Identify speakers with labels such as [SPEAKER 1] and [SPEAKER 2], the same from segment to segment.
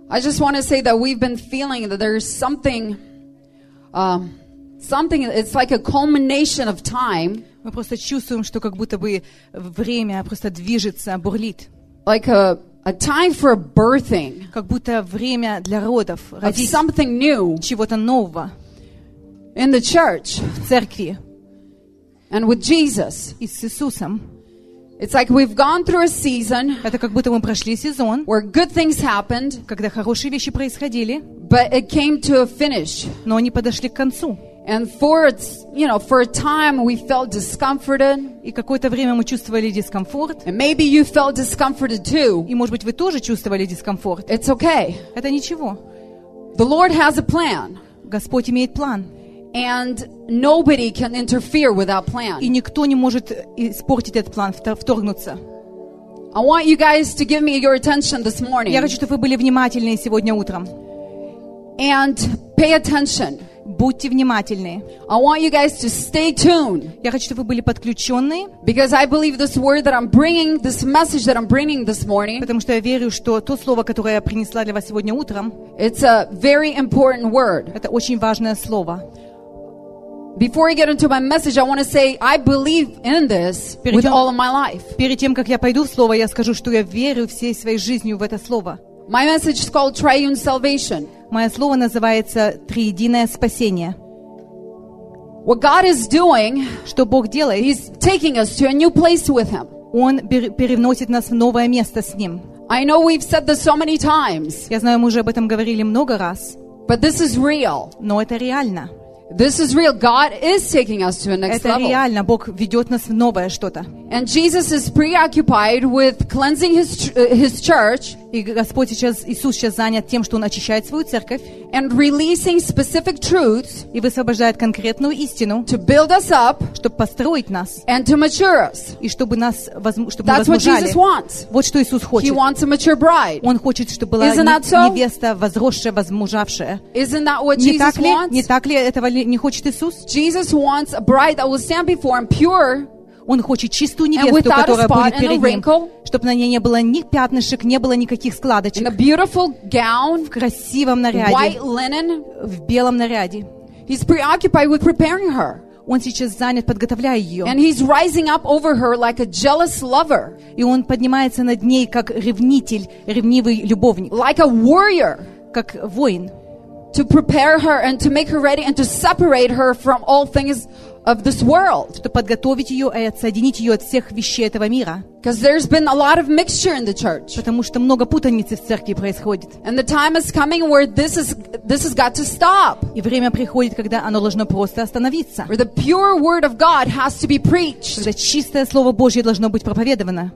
[SPEAKER 1] I just want to say that we've been feeling that there's something, it's like a culmination of time.
[SPEAKER 2] Мы просто чувствуем, что как будто бы время просто движется, бурлит.
[SPEAKER 1] Like a time for birthing.
[SPEAKER 2] Как будто время для родов, родить
[SPEAKER 1] something new.
[SPEAKER 2] Чего-то нового.
[SPEAKER 1] In the church.
[SPEAKER 2] В церкви.
[SPEAKER 1] And with Jesus.
[SPEAKER 2] И с Иисусом.
[SPEAKER 1] It's like we've gone through a season.
[SPEAKER 2] Это как будто мы прошли сезон.
[SPEAKER 1] Where good things happened.
[SPEAKER 2] Когда хорошие вещи происходили.
[SPEAKER 1] But it came to a finish.
[SPEAKER 2] Но они подошли к концу.
[SPEAKER 1] And for a time we felt discomforted.
[SPEAKER 2] И какое-то время мы чувствовали дискомфорт.
[SPEAKER 1] And maybe you felt discomforted too.
[SPEAKER 2] И может быть вы тоже чувствовали дискомфорт.
[SPEAKER 1] It's okay.
[SPEAKER 2] Это ничего.
[SPEAKER 1] The Lord has a plan.
[SPEAKER 2] Господь имеет план.
[SPEAKER 1] And nobody can interfere with that plan.
[SPEAKER 2] И никто не может испортить этот план, вторгнуться.
[SPEAKER 1] I want you guys to give me your attention this morning.
[SPEAKER 2] Я хочу, чтобы вы были внимательны сегодня утром.
[SPEAKER 1] And pay attention.
[SPEAKER 2] Будьте внимательны.
[SPEAKER 1] I want you guys to stay tuned.
[SPEAKER 2] Я хочу, чтобы вы были подключенны.
[SPEAKER 1] Because I believe this word that I'm bringing, this message that I'm bringing this morning.
[SPEAKER 2] Потому что я верю, что то слово, которое я принесла для вас сегодня утром,
[SPEAKER 1] it's a very important word.
[SPEAKER 2] Это очень важное слово.
[SPEAKER 1] Before I get into my message, I want to say I believe in this with all of my life.
[SPEAKER 2] Перед тем, как я пойду в слово, я скажу, что я верю всей своей жизнью в это слово.
[SPEAKER 1] My message is called Triune Salvation.
[SPEAKER 2] Мое слово называется «Триединое спасение».
[SPEAKER 1] What God is doing,
[SPEAKER 2] что Бог делает,
[SPEAKER 1] He's taking us to a new place with Him.
[SPEAKER 2] Он переносит нас в новое место с Ним.
[SPEAKER 1] I know we've said this so many times.
[SPEAKER 2] Я знаю, мы уже об этом говорили много раз.
[SPEAKER 1] But this is real.
[SPEAKER 2] Но это реально.
[SPEAKER 1] This is real. God is taking us to a next
[SPEAKER 2] Это
[SPEAKER 1] level.
[SPEAKER 2] реально. Бог ведет нас в новое что-то.
[SPEAKER 1] And Jesus is preoccupied with cleansing His church.
[SPEAKER 2] И Господь Иисус сейчас занят тем, что Он очищает свою церковь.
[SPEAKER 1] And releasing specific truths.
[SPEAKER 2] И высвобождает конкретную истину.
[SPEAKER 1] To build us up.
[SPEAKER 2] Чтобы построить нас.
[SPEAKER 1] And to mature us.
[SPEAKER 2] И чтобы нас чтобы
[SPEAKER 1] That's what Jesus wants.
[SPEAKER 2] Вот что Иисус хочет.
[SPEAKER 1] He wants a mature bride.
[SPEAKER 2] Он хочет, чтобы была невеста возросшая, возмужавшая.
[SPEAKER 1] Isn't that what Jesus wants?
[SPEAKER 2] Не так ли этого не хочет Иисус?
[SPEAKER 1] Jesus wants a bride that will stand before Him pure.
[SPEAKER 2] Он хочет чистую невесту, которая будет перед Ним, чтобы на ней не было ни пятнышек, не было никаких складочек. В красивом наряде, в белом наряде.
[SPEAKER 1] He's preoccupied with preparing her.
[SPEAKER 2] Он сейчас занят, подготовляя ее.
[SPEAKER 1] And he's rising up over her like a jealous lover.
[SPEAKER 2] И он поднимается над ней, как ревнитель, ревнивый любовник.
[SPEAKER 1] Like a warrior.
[SPEAKER 2] Как воин.
[SPEAKER 1] To prepare her and to make her ready and to separate her from all things of this world.
[SPEAKER 2] Чтобы подготовить ее и отсоединить ее от всех вещей этого мира.
[SPEAKER 1] Because there's been a lot of mixture in the church.
[SPEAKER 2] Потому что много путаницы в церкви происходит.
[SPEAKER 1] And the time is coming where this has got to stop.
[SPEAKER 2] И время приходит, когда оно должно просто остановиться.
[SPEAKER 1] Where the pure word of God has to be preached.
[SPEAKER 2] Когда чистое слово Божье должно быть проповедовано.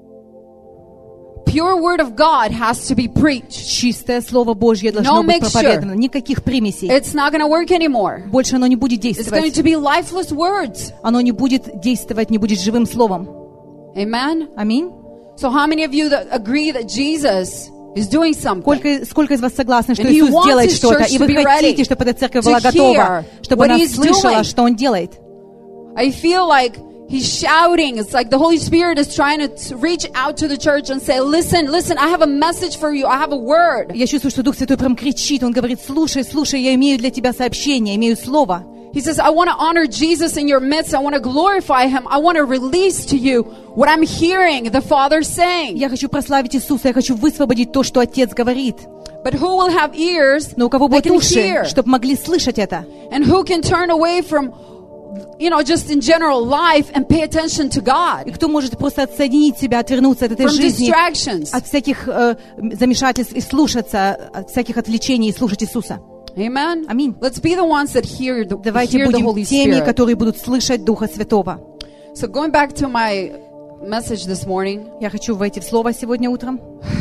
[SPEAKER 1] Pure word of God has to be preached.
[SPEAKER 2] Чистое слово Божье должно быть проповедано. Никаких примесей.
[SPEAKER 1] It's not going to work anymore.
[SPEAKER 2] Больше оно не будет действовать.
[SPEAKER 1] It's going to be lifeless words.
[SPEAKER 2] Оно не будет действовать, не будет живым словом.
[SPEAKER 1] Amen.
[SPEAKER 2] Аминь.
[SPEAKER 1] So how many of you that agree that Jesus is doing something?
[SPEAKER 2] Сколько из вас согласны, что Иисус делает что-то, и вы хотите, чтобы эта церковь была готова, чтобы она слышала, что Он делает?
[SPEAKER 1] I feel like He's shouting. It's like the Holy Spirit is trying to reach out to the church and say, listen, I have a message for you. I have a word.
[SPEAKER 2] Я чувствую, что Дух Святой прям кричит. Он говорит, слушай, я имею для тебя сообщение, имею слово.
[SPEAKER 1] He says, I want to honor Jesus in your midst. I want to glorify Him. I want to release to you what I'm hearing the Father saying.
[SPEAKER 2] Я хочу прославить Иисуса. Я хочу высвободить то, что Отец говорит.
[SPEAKER 1] But who will have ears
[SPEAKER 2] Но у кого будут уши,
[SPEAKER 1] hear?
[SPEAKER 2] чтобы могли слышать это?
[SPEAKER 1] And who can turn away from just in general life and pay attention to God.
[SPEAKER 2] И кто может просто отсоединить себя, отвернуться от этой жизни, от всяких замешательств и слушаться, от всяких отвлечений и слушать Иисуса.
[SPEAKER 1] Amen.
[SPEAKER 2] Аминь.
[SPEAKER 1] Let's be the ones that hear the Holy
[SPEAKER 2] Давайте будем теми,
[SPEAKER 1] Spirit.
[SPEAKER 2] которые будут слышать Духа Святого.
[SPEAKER 1] So going back to my message this morning.
[SPEAKER 2] Я хочу войти в слово сегодня утром.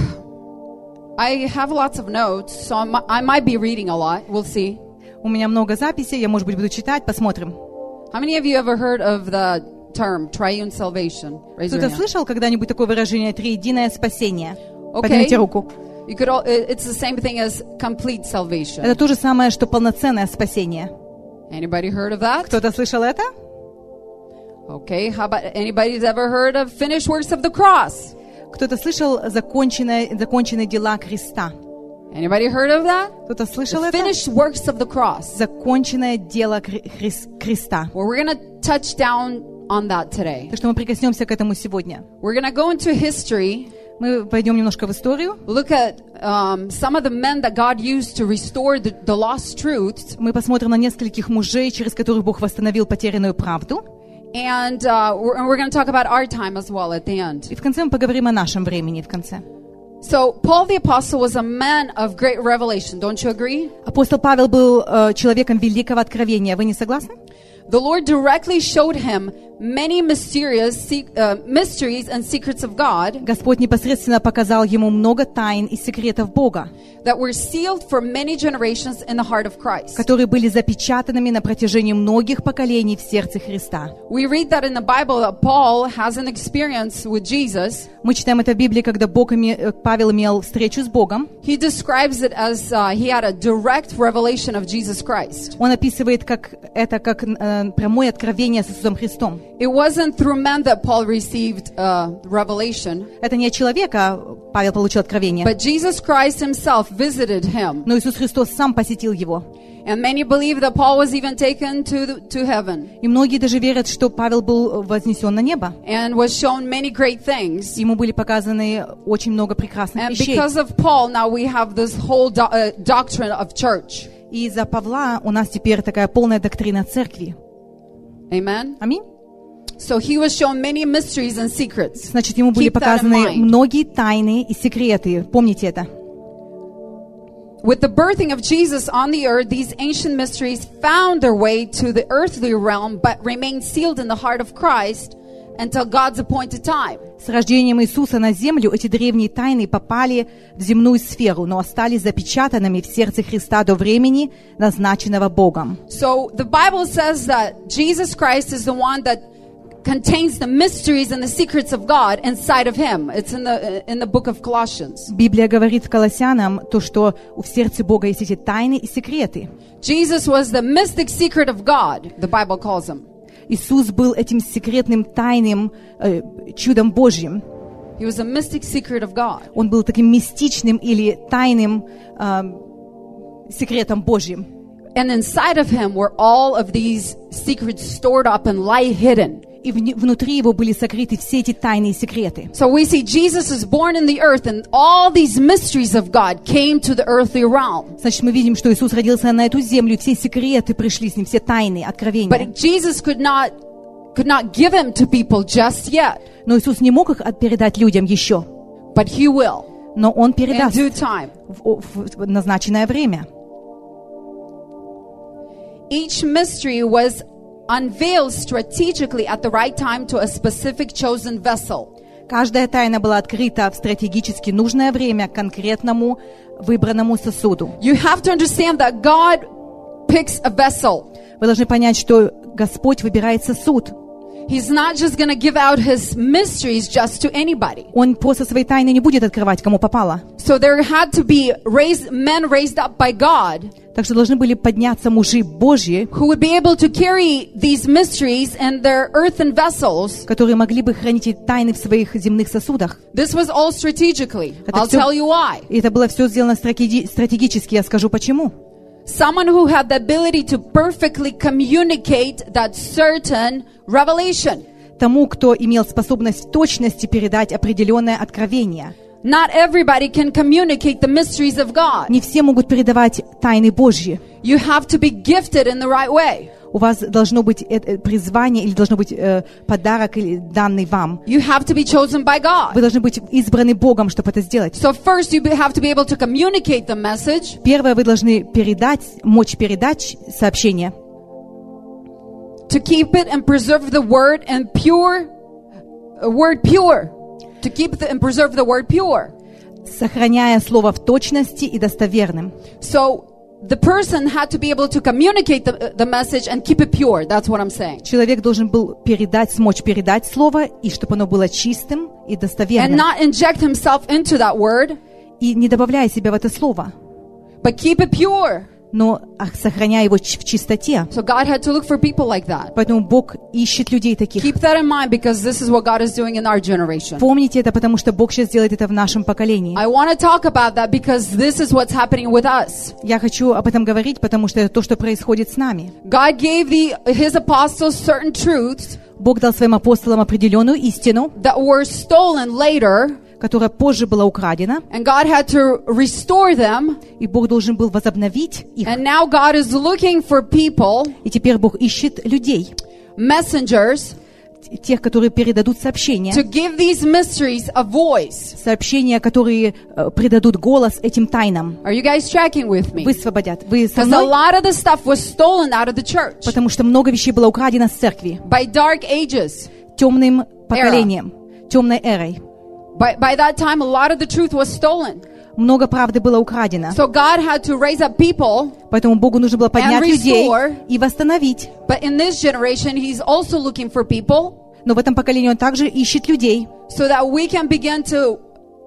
[SPEAKER 1] I have lots of notes, so I might be reading a lot. We'll see.
[SPEAKER 2] У меня много записей, я, может быть, буду читать, посмотрим.
[SPEAKER 1] How many of you ever heard of the term triune salvation?
[SPEAKER 2] Кто-то слышал когда-нибудь такое выражение «триединое спасение»? Поднимите руку.
[SPEAKER 1] It's the same thing as complete salvation.
[SPEAKER 2] Это то же самое, что полноценное спасение.
[SPEAKER 1] Anybody heard of that?
[SPEAKER 2] Кто-то слышал это?
[SPEAKER 1] Okay, how about anybody's ever heard of finished works of the cross?
[SPEAKER 2] Кто-то слышал законченные дела креста?
[SPEAKER 1] Anybody heard of that?
[SPEAKER 2] Кто-то слышал
[SPEAKER 1] The
[SPEAKER 2] это?
[SPEAKER 1] finished works of the cross.
[SPEAKER 2] Законченное дело креста.
[SPEAKER 1] Well, we're going to touch down on that today.
[SPEAKER 2] Так что мы прикоснемся к этому сегодня.
[SPEAKER 1] We're going to go into history.
[SPEAKER 2] Мы пойдем немножко в историю.
[SPEAKER 1] Look at some of the men that God used to restore the lost truths.
[SPEAKER 2] Мы посмотрим на нескольких мужей, через которых Бог восстановил потерянную правду.
[SPEAKER 1] And we're going to talk about our time as well at the end.
[SPEAKER 2] И в конце мы поговорим о нашем времени в конце.
[SPEAKER 1] So Paul the Apostle was a man of great revelation. Don't you agree?
[SPEAKER 2] Апостол Павел был человеком великого откровения. Вы не согласны?
[SPEAKER 1] The Lord directly showed him many mysteries and secrets of God.
[SPEAKER 2] Господь непосредственно показал ему много тайн и секретов Бога,
[SPEAKER 1] that were sealed for many generations in the heart of Christ.
[SPEAKER 2] которые были запечатанными на протяжении многих поколений в сердце Христа.
[SPEAKER 1] We read that in the Bible that Paul has an experience with Jesus.
[SPEAKER 2] Мы читаем это в Библии, когда Павел имел встречу с Богом.
[SPEAKER 1] He describes it as he had a direct revelation of Jesus Christ.
[SPEAKER 2] Он описывает это как прямое откровение с Иисусом Христом.
[SPEAKER 1] It wasn't through men that Paul received revelation.
[SPEAKER 2] Это не от человека Павел получил откровение.
[SPEAKER 1] But Jesus Christ himself visited him.
[SPEAKER 2] Но Иисус Христос сам посетил его.
[SPEAKER 1] And many believe that Paul was even taken to heaven.
[SPEAKER 2] И многие даже верят, что Павел был вознесен на небо.
[SPEAKER 1] And was shown many great things.
[SPEAKER 2] Ему были показаны очень много прекрасных вещей.
[SPEAKER 1] And because of Paul, now we have this whole doctrine of church.
[SPEAKER 2] И из-за Павла у нас теперь такая полная доктрина церкви.
[SPEAKER 1] Amen.
[SPEAKER 2] Аминь.
[SPEAKER 1] So he was shown many mysteries and secrets.
[SPEAKER 2] Значит, ему были показаны многие тайны и секреты. Помните это?
[SPEAKER 1] With the birthing of Jesus on the earth, these ancient mysteries found their way to the earthly realm, but remained sealed in the heart of Christ until God's appointed time.
[SPEAKER 2] С рождением Иисуса на землю эти древние тайны попали в земную сферу, но остались запечатанными в сердце Христа до времени, назначенного Богом.
[SPEAKER 1] So the Bible says that Jesus Christ is the one that contains the mysteries and the secrets of God inside of him. It's in the book of Colossians.
[SPEAKER 2] Библия говорит Колоссянам то, что в сердце Бога есть эти тайны и секреты.
[SPEAKER 1] Jesus was the mystic secret of God, the Bible calls him.
[SPEAKER 2] Иисус был этим секретным тайным чудом Божьим.
[SPEAKER 1] He was a mystic secret of God.
[SPEAKER 2] Он был таким мистичным или тайным секретом Божьим.
[SPEAKER 1] And inside of him were all of these secrets stored up and lie hidden.
[SPEAKER 2] И внутри его были сокрыты все эти тайные секреты.
[SPEAKER 1] So we see Jesus is born in the earth, and all these mysteries of God came to the earthly realm.
[SPEAKER 2] Значит, мы видим, что Иисус родился на эту землю, и все секреты пришли с ним, все тайны, откровения.
[SPEAKER 1] But Jesus could not give him to people just yet.
[SPEAKER 2] Но Иисус не мог их передать людям еще.
[SPEAKER 1] But he will.
[SPEAKER 2] Но Он передаст
[SPEAKER 1] in due time.
[SPEAKER 2] В назначенное время.
[SPEAKER 1] Each mystery was unveiled strategically at the right time to a specific chosen vessel.
[SPEAKER 2] Каждая тайна была открыта в стратегически нужное время конкретному выбранному сосуду.
[SPEAKER 1] You have to understand that God picks a vessel.
[SPEAKER 2] Вы должны понять, что Господь выбирает сосуд.
[SPEAKER 1] He's not just going to give out his mysteries just to anybody.
[SPEAKER 2] Он просто свои тайны не будет открывать, кому попало.
[SPEAKER 1] So there had to be men raised up by God.
[SPEAKER 2] Так что должны были подняться мужи Божьи,
[SPEAKER 1] who would be able to carry these mysteries in their earthen vessels.
[SPEAKER 2] которые могли бы хранить эти тайны в своих земных сосудах.
[SPEAKER 1] This was all strategically. I'll tell you why.
[SPEAKER 2] И это было все сделано стратегически, я скажу почему.
[SPEAKER 1] Someone who had the ability to perfectly communicate that certain revelation.
[SPEAKER 2] Тому, кто имел способность в точности передать определенное откровение.
[SPEAKER 1] Not everybody can communicate the mysteries of God.
[SPEAKER 2] Не все могут передавать тайны Божьи.
[SPEAKER 1] You have to be gifted in the right way.
[SPEAKER 2] У вас должно быть призвание или должно быть подарок данный вам.
[SPEAKER 1] You have to be chosen by God.
[SPEAKER 2] Вы должны быть избраны Богом, чтобы это сделать.
[SPEAKER 1] So first you have to be able to communicate the message.
[SPEAKER 2] Первое, вы должны мочь передать сообщение.
[SPEAKER 1] To keep it and preserve the word and pure. To keep it and preserve the word pure.
[SPEAKER 2] Сохраняя слово в точности и достоверным.
[SPEAKER 1] So the person had to be able to communicate the message and keep it pure. That's what I'm saying.
[SPEAKER 2] Человек должен был смочь передать слово, и чтобы оно было чистым и достоверным.
[SPEAKER 1] And not inject himself into that word.
[SPEAKER 2] И не добавляя себя в это слово.
[SPEAKER 1] But keep it pure.
[SPEAKER 2] но сохраняя его в чистоте.
[SPEAKER 1] So God had to look for people like that.
[SPEAKER 2] Поэтому Бог ищет людей таких.
[SPEAKER 1] Keep that in mind because this is what God is doing in our generation.
[SPEAKER 2] Помните это, потому что Бог сейчас делает это в нашем поколении.
[SPEAKER 1] I want to talk about that because this is what's happening with us.
[SPEAKER 2] Я хочу об этом говорить, потому что это то, что происходит с нами.
[SPEAKER 1] God gave His apostles certain truths.
[SPEAKER 2] Бог дал своим апостолам определенную истину,
[SPEAKER 1] that were stolen later.
[SPEAKER 2] которая позже была украдена.
[SPEAKER 1] And God had to restore them.
[SPEAKER 2] И Бог должен был возобновить их.
[SPEAKER 1] And now God is looking for people.
[SPEAKER 2] И теперь Бог ищет людей.
[SPEAKER 1] Messengers.
[SPEAKER 2] Тех, которые передадут сообщения.
[SPEAKER 1] To give these mysteries a voice.
[SPEAKER 2] Сообщения, которые придадут голос этим тайнам.
[SPEAKER 1] Are you guys tracking with me?
[SPEAKER 2] Высвободят. Вы со
[SPEAKER 1] Because
[SPEAKER 2] мной?
[SPEAKER 1] a lot of the stuff was stolen out of the church.
[SPEAKER 2] Потому что много вещей было украдено с церкви.
[SPEAKER 1] By dark ages.
[SPEAKER 2] Темным поколением. Темной эрой.
[SPEAKER 1] By that time, a lot of the truth was stolen.
[SPEAKER 2] Много правды было украдено.
[SPEAKER 1] So God had to raise up people.
[SPEAKER 2] Поэтому Богу нужно было поднять людей и восстановить.
[SPEAKER 1] But in this generation, He's also looking for people.
[SPEAKER 2] Но в этом поколении Он также ищет людей.
[SPEAKER 1] So that we can begin to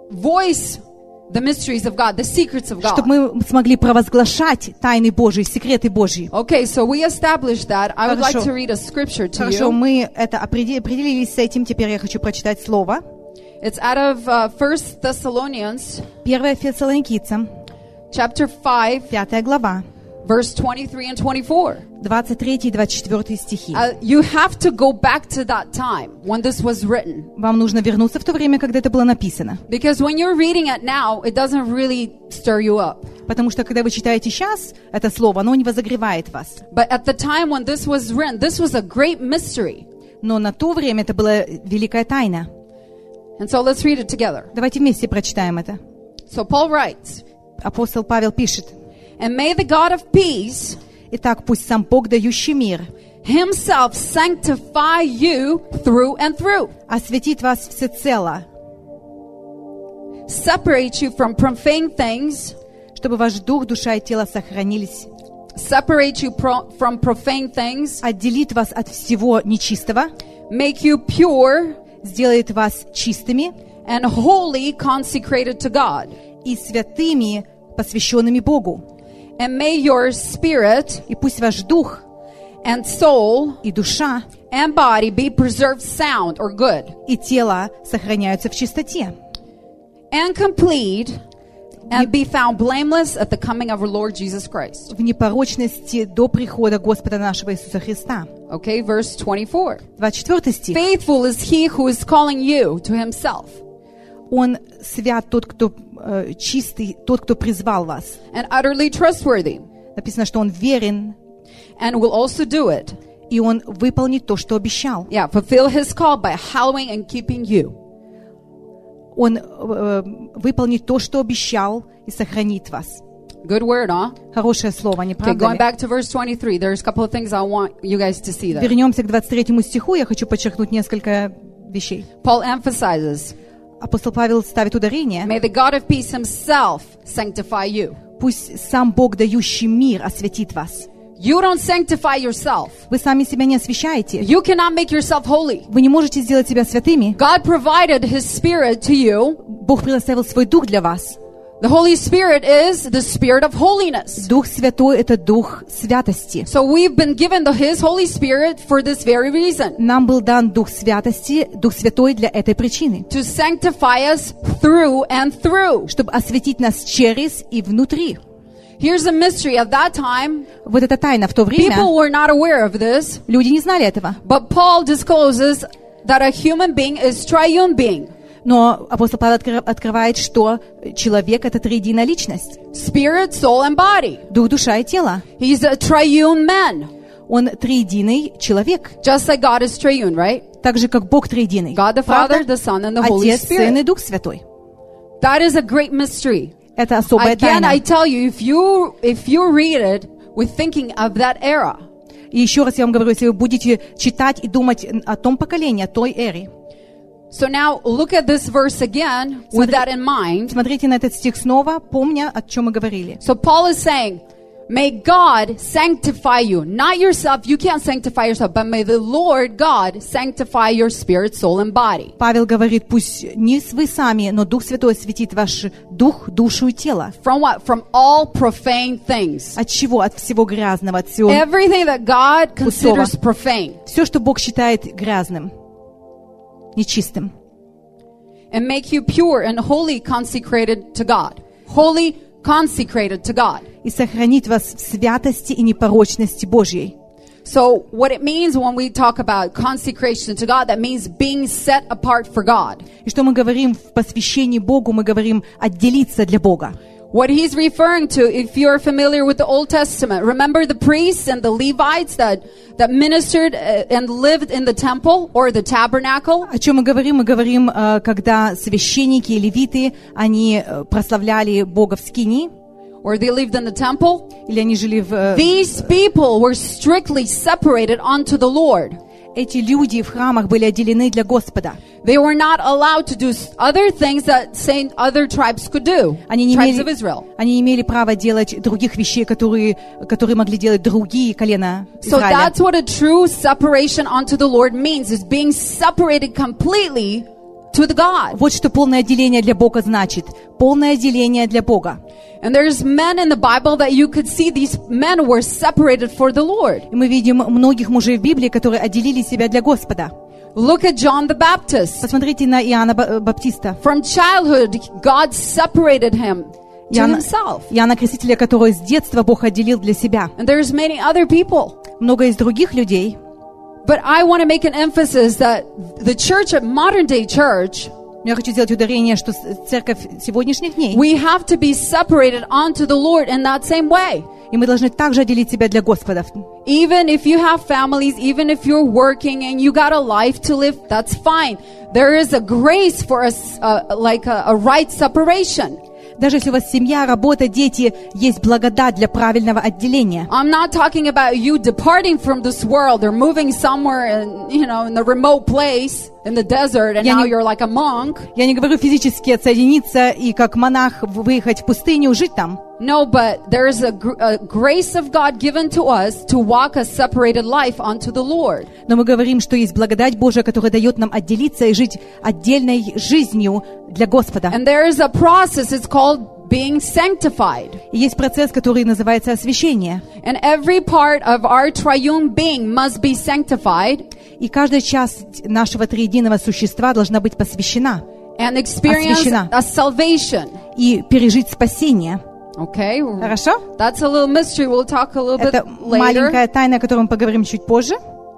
[SPEAKER 1] voice the mysteries of God, the secrets of God.
[SPEAKER 2] Чтобы мы смогли провозглашать тайны Божьи, секреты Божьи.
[SPEAKER 1] Okay, so we established that. I would like to read a scripture to you.
[SPEAKER 2] Хорошо, мы это определились с этим. Теперь я хочу прочитать слово.
[SPEAKER 1] It's out of 1 Thessalonians.
[SPEAKER 2] 1 Фессалоникийцам.
[SPEAKER 1] Chapter 5.
[SPEAKER 2] 5 глава.
[SPEAKER 1] Verse 23 and 24.
[SPEAKER 2] 23 и 24 стихи.
[SPEAKER 1] You have to go back to that time when this was written.
[SPEAKER 2] Вам нужно вернуться в то время, когда это было написано.
[SPEAKER 1] Because when you're reading it now, it doesn't really stir you up.
[SPEAKER 2] Потому что когда вы читаете сейчас это слово, оно не возогревает вас.
[SPEAKER 1] But at the time when this was written, this was a great mystery.
[SPEAKER 2] Но на то время это была великая тайна.
[SPEAKER 1] And so let's read it together.
[SPEAKER 2] Давайте вместе прочитаем это.
[SPEAKER 1] So Paul writes.
[SPEAKER 2] Апостол Павел пишет.
[SPEAKER 1] And may the God of peace,
[SPEAKER 2] итак, пусть сам Бог, дающий мир,
[SPEAKER 1] Himself sanctify you through and through.
[SPEAKER 2] Осветит вас всецело.
[SPEAKER 1] Separate you from profane things.
[SPEAKER 2] Чтобы ваш дух, душа и тело сохранились.
[SPEAKER 1] Separate you from profane things.
[SPEAKER 2] Отделит вас от всего нечистого.
[SPEAKER 1] Make you pure.
[SPEAKER 2] Сделает вас чистыми.
[SPEAKER 1] And wholly consecrated to God.
[SPEAKER 2] И святыми, посвященными Богу.
[SPEAKER 1] And may your spirit,
[SPEAKER 2] и пусть ваш дух,
[SPEAKER 1] and soul,
[SPEAKER 2] и душа,
[SPEAKER 1] and body be preserved sound or good,
[SPEAKER 2] и тело сохраняются в чистоте,
[SPEAKER 1] and complete, and be found blameless at the coming of our Lord Jesus Christ.
[SPEAKER 2] В непорочности до прихода Господа нашего Иисуса Христа.
[SPEAKER 1] Okay, verse 24.
[SPEAKER 2] 24 стих.
[SPEAKER 1] Faithful is He who is calling you to Himself.
[SPEAKER 2] Он свят, тот, кто чистый, тот, кто призвал вас.
[SPEAKER 1] And utterly trustworthy.
[SPEAKER 2] Написано, что он верен.
[SPEAKER 1] And will also do it.
[SPEAKER 2] И он выполнит то, что обещал.
[SPEAKER 1] Yeah, fulfill His call by hallowing and keeping you.
[SPEAKER 2] Он выполнит то, что обещал, и сохранит вас.
[SPEAKER 1] Good word, huh?
[SPEAKER 2] Хорошее слово, не правда
[SPEAKER 1] Okay, going
[SPEAKER 2] ли?
[SPEAKER 1] back to verse 23, there's a couple of things I want you guys to see there.
[SPEAKER 2] Вернемся к 23 стиху, я хочу подчеркнуть несколько вещей.
[SPEAKER 1] Paul emphasizes.
[SPEAKER 2] Апостол Павел ставит ударение.
[SPEAKER 1] May the God of peace Himself sanctify you.
[SPEAKER 2] Пусть сам Бог, дающий мир, осветит вас.
[SPEAKER 1] You don't sanctify yourself.
[SPEAKER 2] Вы сами себя не освящаете.
[SPEAKER 1] You cannot make yourself holy.
[SPEAKER 2] Вы не можете сделать себя святыми.
[SPEAKER 1] God provided His Spirit to you.
[SPEAKER 2] Бог предоставил свой Дух для вас.
[SPEAKER 1] The Holy Spirit is the Spirit of holiness.
[SPEAKER 2] Дух Святой – это Дух святости.
[SPEAKER 1] So we've been given His Holy Spirit for this very reason.
[SPEAKER 2] Нам был дан Дух святости, Дух Святой для этой причины.
[SPEAKER 1] To sanctify us through and through.
[SPEAKER 2] Чтобы осветить нас через и внутри.
[SPEAKER 1] Here's a mystery. At that time,
[SPEAKER 2] вот это тайна в то время.
[SPEAKER 1] People were not aware of this.
[SPEAKER 2] Люди не знали этого.
[SPEAKER 1] But Paul discloses that a human being is triune being.
[SPEAKER 2] Но апостол Павел открывает, что человек – это триединая личность.
[SPEAKER 1] Spirit, soul, and body.
[SPEAKER 2] Дух, душа и тело.
[SPEAKER 1] He's a triune man.
[SPEAKER 2] Он триединый человек.
[SPEAKER 1] Just like God is triune, right?
[SPEAKER 2] Так же, как Бог триединый.
[SPEAKER 1] God the Father, the Son, and the Holy
[SPEAKER 2] Отец,
[SPEAKER 1] Spirit.
[SPEAKER 2] Сын и Дух Святой.
[SPEAKER 1] That is a great mystery.
[SPEAKER 2] Это особая
[SPEAKER 1] тайна. Again, I tell you, if you read it with thinking of that era.
[SPEAKER 2] И еще раз я вам говорю, если вы будете читать и думать о том поколении, о той эре.
[SPEAKER 1] So now look at this verse again with that in mind.
[SPEAKER 2] Смотрите на этот стих снова, помня, о чем мы говорили.
[SPEAKER 1] So Paul is saying, May God sanctify you. Not yourself. You can't sanctify yourself. But may the Lord God sanctify your spirit, soul, and body.
[SPEAKER 2] Павел говорит, пусть не вы сами, но Дух Святой осветит ваш дух, душу и тело.
[SPEAKER 1] From what? From all profane things.
[SPEAKER 2] От чего? От всего грязного, от всего
[SPEAKER 1] Everything that God considers profane.
[SPEAKER 2] Все, что Бог считает грязным, нечистым.
[SPEAKER 1] And make you pure and holy, consecrated to God. Holy, consecrated to God.
[SPEAKER 2] И сохранить вас в святости и непорочности Божьей.
[SPEAKER 1] So what it means when we talk about consecration to God, that means being set apart for God.
[SPEAKER 2] И что мы говорим в посвящении Богу, мы говорим отделиться для Бога.
[SPEAKER 1] What he's referring to, if you're familiar with the Old Testament, remember the priests and the Levites that ministered and lived in the temple or the tabernacle?
[SPEAKER 2] О чем мы говорим? Мы говорим, когда священники и левиты, они прославляли Бога в скинии.
[SPEAKER 1] Or they lived in the temple.
[SPEAKER 2] Или они жили в...
[SPEAKER 1] These people were strictly separated unto the Lord.
[SPEAKER 2] Эти люди в храмах были отделены для Господа.
[SPEAKER 1] They were not allowed to do other things that other tribes could do. Tribes of Israel.
[SPEAKER 2] Они не имели права делать других вещей, которые могли делать другие колена Израиля.
[SPEAKER 1] So that's what a true separation unto the Lord means, is being separated completely to the God.
[SPEAKER 2] Вот что полное отделение для Бога значит. Полное отделение для Бога.
[SPEAKER 1] And there's men in the Bible that you could see these men were separated for the Lord.
[SPEAKER 2] И мы видим многих мужей в Библии, которые отделили себя для Господа.
[SPEAKER 1] Look at John the Baptist.
[SPEAKER 2] Посмотрите на Иоанна Баптиста.
[SPEAKER 1] From childhood, God separated him to himself.
[SPEAKER 2] Иоанна Крестителя, которого с детства Бог отделил для себя.
[SPEAKER 1] And there's many other people.
[SPEAKER 2] Много из других людей.
[SPEAKER 1] But I want to make an emphasis that the church, modern day church,
[SPEAKER 2] я хочу сделать ударение, что церковь сегодняшних дней.
[SPEAKER 1] We have to be separated unto the Lord in that same way.
[SPEAKER 2] И мы должны также отделить себя для Господа.
[SPEAKER 1] Even if you have families, even if you're working and you got a life to live, that's fine. There is a grace for us, like a right separation.
[SPEAKER 2] Даже если у вас семья, работа, дети, есть благодать для правильного отделения.
[SPEAKER 1] I'm not talking about you departing from this world or moving somewhere in the remote place in the desert and now you're like a monk.
[SPEAKER 2] Я не говорю физически отсоединиться и как монах выехать в пустыню, жить там.
[SPEAKER 1] No, but there is a grace of God given to us to walk a separated life unto the Lord.
[SPEAKER 2] Но мы говорим, что есть благодать Божия, которая дает нам отделиться и жить отдельной жизнью для Господа.
[SPEAKER 1] And there is a process, it's called being sanctified.
[SPEAKER 2] И есть процесс, который называется освящение.
[SPEAKER 1] And every part of our triune being must be sanctified.
[SPEAKER 2] И каждая часть нашего триединого существа должна быть посвящена.
[SPEAKER 1] And experience a salvation.
[SPEAKER 2] И пережить спасение.
[SPEAKER 1] Okay.
[SPEAKER 2] Хорошо?
[SPEAKER 1] That's a little mystery. We'll talk a little bit later.
[SPEAKER 2] Это маленькая тайна, о которой мы поговорим чуть позже.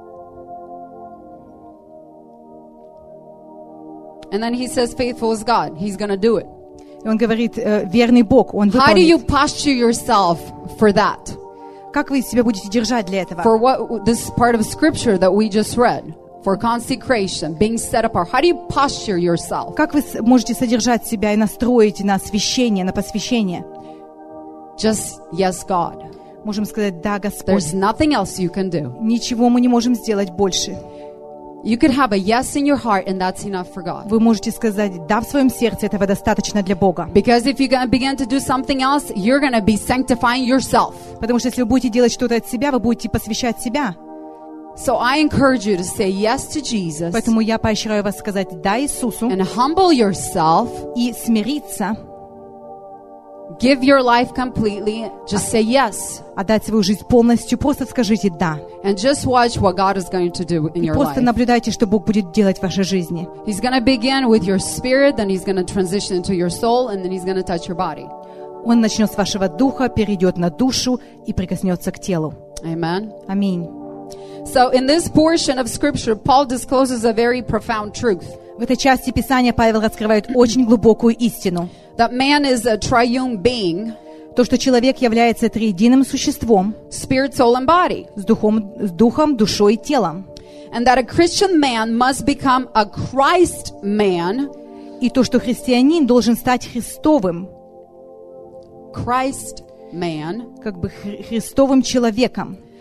[SPEAKER 1] And then he says, faithful is God. He's going to do it.
[SPEAKER 2] И он говорит, верный Бог, он выполнит.
[SPEAKER 1] How do you posture yourself for that?
[SPEAKER 2] Как вы себя будете держать для этого?
[SPEAKER 1] For what this part of scripture that we just read. For consecration, being set apart. How do you posture yourself?
[SPEAKER 2] Как вы можете содержать себя и настроить на освящение, на посвящение?
[SPEAKER 1] Just yes, God.
[SPEAKER 2] Можем сказать, да, Господь.
[SPEAKER 1] There's nothing else you can do.
[SPEAKER 2] Ничего мы не можем сделать больше.
[SPEAKER 1] You could have a yes in your heart, and that's enough for God.
[SPEAKER 2] Вы можете сказать да в своем сердце, этого достаточно для Бога.
[SPEAKER 1] Because if you begin to do something else, you're going to be sanctifying yourself.
[SPEAKER 2] Потому что если вы будете делать что-то от себя, вы будете посвящать себя.
[SPEAKER 1] So I encourage you to say yes to Jesus.
[SPEAKER 2] Поэтому я поощряю вас сказать да Иисусу.
[SPEAKER 1] And humble yourself.
[SPEAKER 2] И смириться.
[SPEAKER 1] Give your life completely. Just say yes.
[SPEAKER 2] Отдать свою жизнь полностью. Просто скажите да.
[SPEAKER 1] And just watch what God is going to do in your life.
[SPEAKER 2] Просто наблюдайте, что Бог будет делать в вашей жизни.
[SPEAKER 1] He's going to begin with your spirit, then He's going to transition into your soul, and then He's going to touch your body.
[SPEAKER 2] Он начнет с вашего духа, перейдет на душу и прикоснется к телу.
[SPEAKER 1] Amen.
[SPEAKER 2] Аминь.
[SPEAKER 1] So in this portion of Scripture, Paul discloses a very profound truth.
[SPEAKER 2] В этой части Писания Павел раскрывает очень глубокую истину.
[SPEAKER 1] That man is a triune being.
[SPEAKER 2] То, что человек является триединым существом.
[SPEAKER 1] Spirit, soul, and body.
[SPEAKER 2] С духом, душой и телом.
[SPEAKER 1] And that a Christian man must become a Christ man.
[SPEAKER 2] И то, что христианин должен стать Христовым.
[SPEAKER 1] Christ man.
[SPEAKER 2] Как бы Христовым человеком.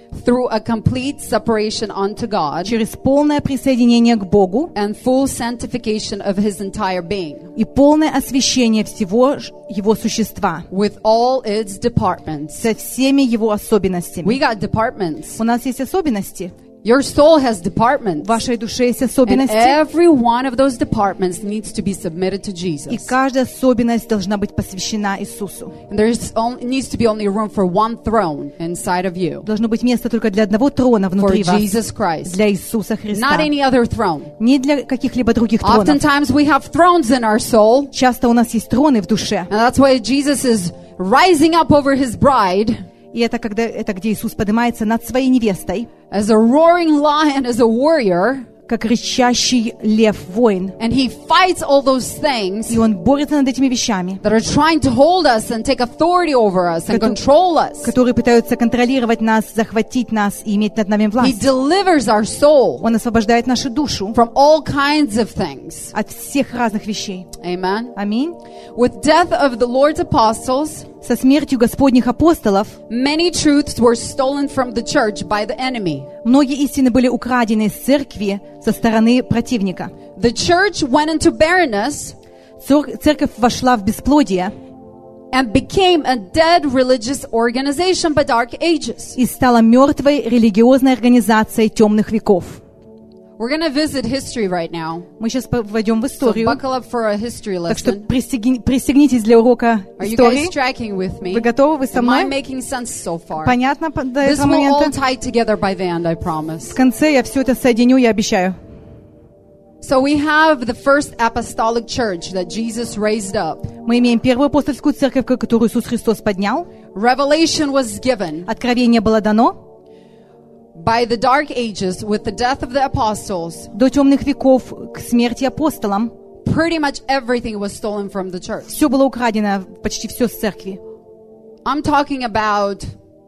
[SPEAKER 1] through a complete separation unto God,
[SPEAKER 2] через полное присоединение к Богу
[SPEAKER 1] and full sanctification of his entire being,
[SPEAKER 2] и полное освящение всего его существа,
[SPEAKER 1] with all its departments.
[SPEAKER 2] со всеми его особенностями.
[SPEAKER 1] We got departments.
[SPEAKER 2] У нас есть особенности.
[SPEAKER 1] Your soul has departments.
[SPEAKER 2] В вашей душе есть
[SPEAKER 1] And
[SPEAKER 2] особенности.
[SPEAKER 1] every one of those departments needs to be submitted to
[SPEAKER 2] И
[SPEAKER 1] Jesus.
[SPEAKER 2] каждая особенность должна быть посвящена Иисусу.
[SPEAKER 1] And needs to be only room for one throne inside of you.
[SPEAKER 2] Должно быть место только для одного трона
[SPEAKER 1] For
[SPEAKER 2] внутри вас,
[SPEAKER 1] Jesus Christ.
[SPEAKER 2] для Иисуса Христа.
[SPEAKER 1] Not any other throne.
[SPEAKER 2] Не для каких-либо других тронов.
[SPEAKER 1] Oftentimes we have thrones in our soul.
[SPEAKER 2] Часто у нас есть троны в душе.
[SPEAKER 1] And that's why Jesus is rising up over his bride.
[SPEAKER 2] И это где Иисус поднимается над своей невестой,
[SPEAKER 1] As a roaring lion, as a warrior.
[SPEAKER 2] как рычащий лев, воин.
[SPEAKER 1] And he fights all those things
[SPEAKER 2] И он борется над этими вещами,
[SPEAKER 1] that are trying to hold us and take authority over us and control us.
[SPEAKER 2] которые пытаются контролировать нас, захватить нас и иметь над нами
[SPEAKER 1] He
[SPEAKER 2] власть.
[SPEAKER 1] delivers our soul
[SPEAKER 2] Он освобождает нашу душу
[SPEAKER 1] from all kinds of things.
[SPEAKER 2] от всех разных вещей.
[SPEAKER 1] Amen.
[SPEAKER 2] Аминь.
[SPEAKER 1] With death of the Lord's apostles,
[SPEAKER 2] Со смертью Господних апостолов
[SPEAKER 1] many truths were stolen from the church by the enemy.
[SPEAKER 2] многие истины были украдены из церкви со стороны противника.
[SPEAKER 1] The church went into barrenness
[SPEAKER 2] Церковь вошла в бесплодие
[SPEAKER 1] and became a dead religious organization by Dark Ages.
[SPEAKER 2] и стала мертвой религиозной организацией темных веков.
[SPEAKER 1] We're going to visit history right now.
[SPEAKER 2] Мы сейчас войдем в
[SPEAKER 1] So
[SPEAKER 2] историю,
[SPEAKER 1] buckle up for a history
[SPEAKER 2] так что
[SPEAKER 1] lesson.
[SPEAKER 2] пристегнитесь для урока
[SPEAKER 1] Are you guys
[SPEAKER 2] истории.
[SPEAKER 1] tracking with me?
[SPEAKER 2] Вы готовы? Вы со
[SPEAKER 1] Am I
[SPEAKER 2] мной?
[SPEAKER 1] making sense so far?
[SPEAKER 2] Понятно до
[SPEAKER 1] This
[SPEAKER 2] этого
[SPEAKER 1] will all
[SPEAKER 2] момента?
[SPEAKER 1] tie together by the end, I promise.
[SPEAKER 2] В конце я все это соединю, я обещаю.
[SPEAKER 1] So we have the first apostolic church that Jesus raised up.
[SPEAKER 2] Мы имеем первую апостольскую церковь, которую Иисус Христос поднял.
[SPEAKER 1] Revelation was given
[SPEAKER 2] Откровение было дано.
[SPEAKER 1] by the Dark Ages with the death of the apostles.
[SPEAKER 2] До темных веков, к смерти апостолам,
[SPEAKER 1] Pretty much everything was stolen from the church.
[SPEAKER 2] все было украдено, почти все с церкви.
[SPEAKER 1] I'm talking about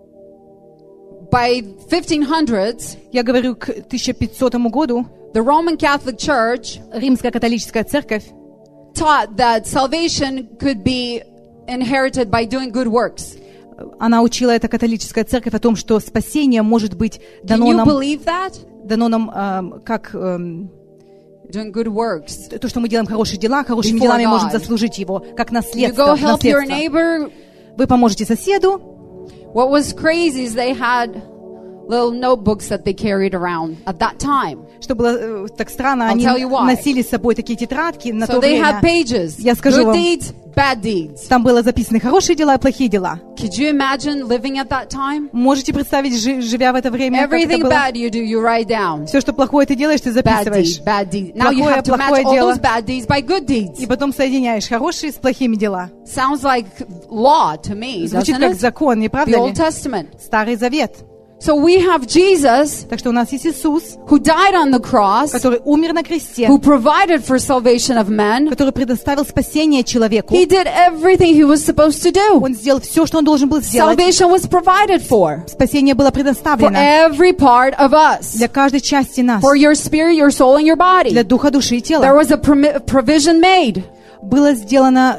[SPEAKER 1] by 1500s,
[SPEAKER 2] Я говорю, к 1500 году
[SPEAKER 1] the Roman Catholic Church
[SPEAKER 2] Римская католическая церковь
[SPEAKER 1] taught that salvation could be inherited by doing good works.
[SPEAKER 2] она учила, эта католическая церковь, о том, что спасение может быть
[SPEAKER 1] Can
[SPEAKER 2] дано
[SPEAKER 1] you
[SPEAKER 2] нам,
[SPEAKER 1] believe that?
[SPEAKER 2] как
[SPEAKER 1] Doing good works.
[SPEAKER 2] то, что мы делаем хорошие дела, хорошими
[SPEAKER 1] Before
[SPEAKER 2] делами
[SPEAKER 1] God.
[SPEAKER 2] можем заслужить его, как
[SPEAKER 1] You
[SPEAKER 2] наследство.
[SPEAKER 1] go help your
[SPEAKER 2] наследство.
[SPEAKER 1] neighbor.
[SPEAKER 2] Вы поможете соседу.
[SPEAKER 1] What was crazy is they had little notebooks that they carried around at that time.
[SPEAKER 2] Что было так странно,
[SPEAKER 1] I'll
[SPEAKER 2] они
[SPEAKER 1] tell you why.
[SPEAKER 2] носили с собой такие тетрадки на
[SPEAKER 1] So
[SPEAKER 2] то
[SPEAKER 1] they
[SPEAKER 2] время.
[SPEAKER 1] had pages.
[SPEAKER 2] Я скажу
[SPEAKER 1] Good
[SPEAKER 2] вам.
[SPEAKER 1] deeds, bad deeds.
[SPEAKER 2] Там было записаны хорошие дела и плохие дела.
[SPEAKER 1] Could you imagine living at that time?
[SPEAKER 2] Можете представить, живя в это время, как это
[SPEAKER 1] Everything
[SPEAKER 2] было?
[SPEAKER 1] bad you do, you write down.
[SPEAKER 2] Все, что плохое ты делаешь, ты
[SPEAKER 1] Bad
[SPEAKER 2] записываешь.
[SPEAKER 1] deed, bad deed. Now you
[SPEAKER 2] Плохое,
[SPEAKER 1] have to match
[SPEAKER 2] плохое
[SPEAKER 1] all
[SPEAKER 2] дело.
[SPEAKER 1] those bad deeds by good deeds.
[SPEAKER 2] И потом соединяешь хорошие с плохими дела.
[SPEAKER 1] Sounds like law to me,
[SPEAKER 2] Звучит
[SPEAKER 1] doesn't
[SPEAKER 2] как
[SPEAKER 1] it?
[SPEAKER 2] закон, не
[SPEAKER 1] The
[SPEAKER 2] правда
[SPEAKER 1] Old
[SPEAKER 2] ли?
[SPEAKER 1] Testament.
[SPEAKER 2] Старый Завет.
[SPEAKER 1] So we have Jesus
[SPEAKER 2] Так что у нас есть Иисус,
[SPEAKER 1] who died on the cross,
[SPEAKER 2] который умер на кресте,
[SPEAKER 1] who provided for salvation of men.
[SPEAKER 2] который предоставил спасение человеку.
[SPEAKER 1] He did everything he was supposed to do.
[SPEAKER 2] Он сделал все, что он должен был сделать.
[SPEAKER 1] Salvation was provided for
[SPEAKER 2] Спасение было
[SPEAKER 1] for
[SPEAKER 2] предоставлено
[SPEAKER 1] every part of us.
[SPEAKER 2] для каждой части нас,
[SPEAKER 1] For your spirit, your soul, and your body.
[SPEAKER 2] для духа, души и
[SPEAKER 1] There
[SPEAKER 2] тела.
[SPEAKER 1] was a provision made.
[SPEAKER 2] Было сделано,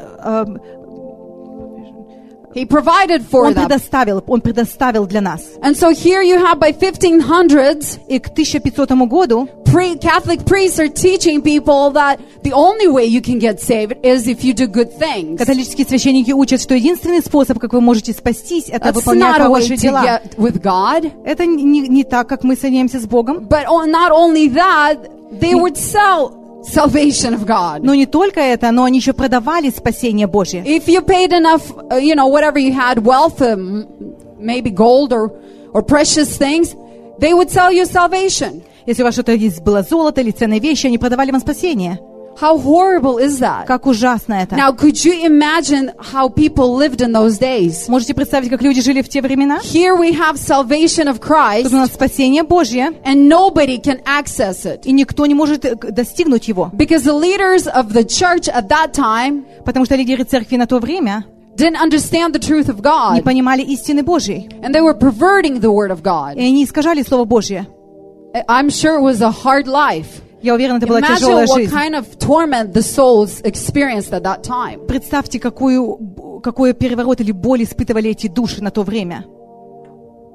[SPEAKER 1] He provided for
[SPEAKER 2] он
[SPEAKER 1] them.
[SPEAKER 2] предоставил для нас.
[SPEAKER 1] And so here you have by 1500s,
[SPEAKER 2] И к 1500 году
[SPEAKER 1] Catholic priests are teaching people that the only way you can get saved is if you do good things.
[SPEAKER 2] католические священники учат, что единственный способ, как вы можете спастись, это
[SPEAKER 1] That's
[SPEAKER 2] выполнять
[SPEAKER 1] not a way
[SPEAKER 2] хорошие
[SPEAKER 1] to
[SPEAKER 2] дела.
[SPEAKER 1] get with God.
[SPEAKER 2] Это не так, как мы соединяемся с Богом.
[SPEAKER 1] But not only that, they would sell salvation of God.
[SPEAKER 2] Но не только это, но они еще продавали спасение Божье.
[SPEAKER 1] If you paid enough, whatever you had, wealth, maybe gold or precious things, they would sell you salvation.
[SPEAKER 2] Если у вас что-то есть, было золото или ценные вещи, они продавали вам спасение.
[SPEAKER 1] How horrible is that?
[SPEAKER 2] Как ужасно это.
[SPEAKER 1] Now, could you imagine how people lived in those days?
[SPEAKER 2] Можете представить, как люди жили в те времена?
[SPEAKER 1] Here we have salvation of
[SPEAKER 2] Тут
[SPEAKER 1] Christ,
[SPEAKER 2] у нас спасение Божье,
[SPEAKER 1] and nobody can access it.
[SPEAKER 2] и никто не может достигнуть его.
[SPEAKER 1] Because the leaders of the church at that time
[SPEAKER 2] Потому что лидеры церкви на то время
[SPEAKER 1] didn't understand the truth of
[SPEAKER 2] не
[SPEAKER 1] God,
[SPEAKER 2] понимали истины Божьей.
[SPEAKER 1] and they were perverting the word of
[SPEAKER 2] И
[SPEAKER 1] God.
[SPEAKER 2] они искажали Слово Божье.
[SPEAKER 1] I'm sure it was a hard life.
[SPEAKER 2] Я уверена, это была
[SPEAKER 1] Imagine
[SPEAKER 2] тяжелая
[SPEAKER 1] what
[SPEAKER 2] жизнь.
[SPEAKER 1] kind of torment the souls experienced at that time.
[SPEAKER 2] Представьте, какой переворот или боль испытывали эти души на то время.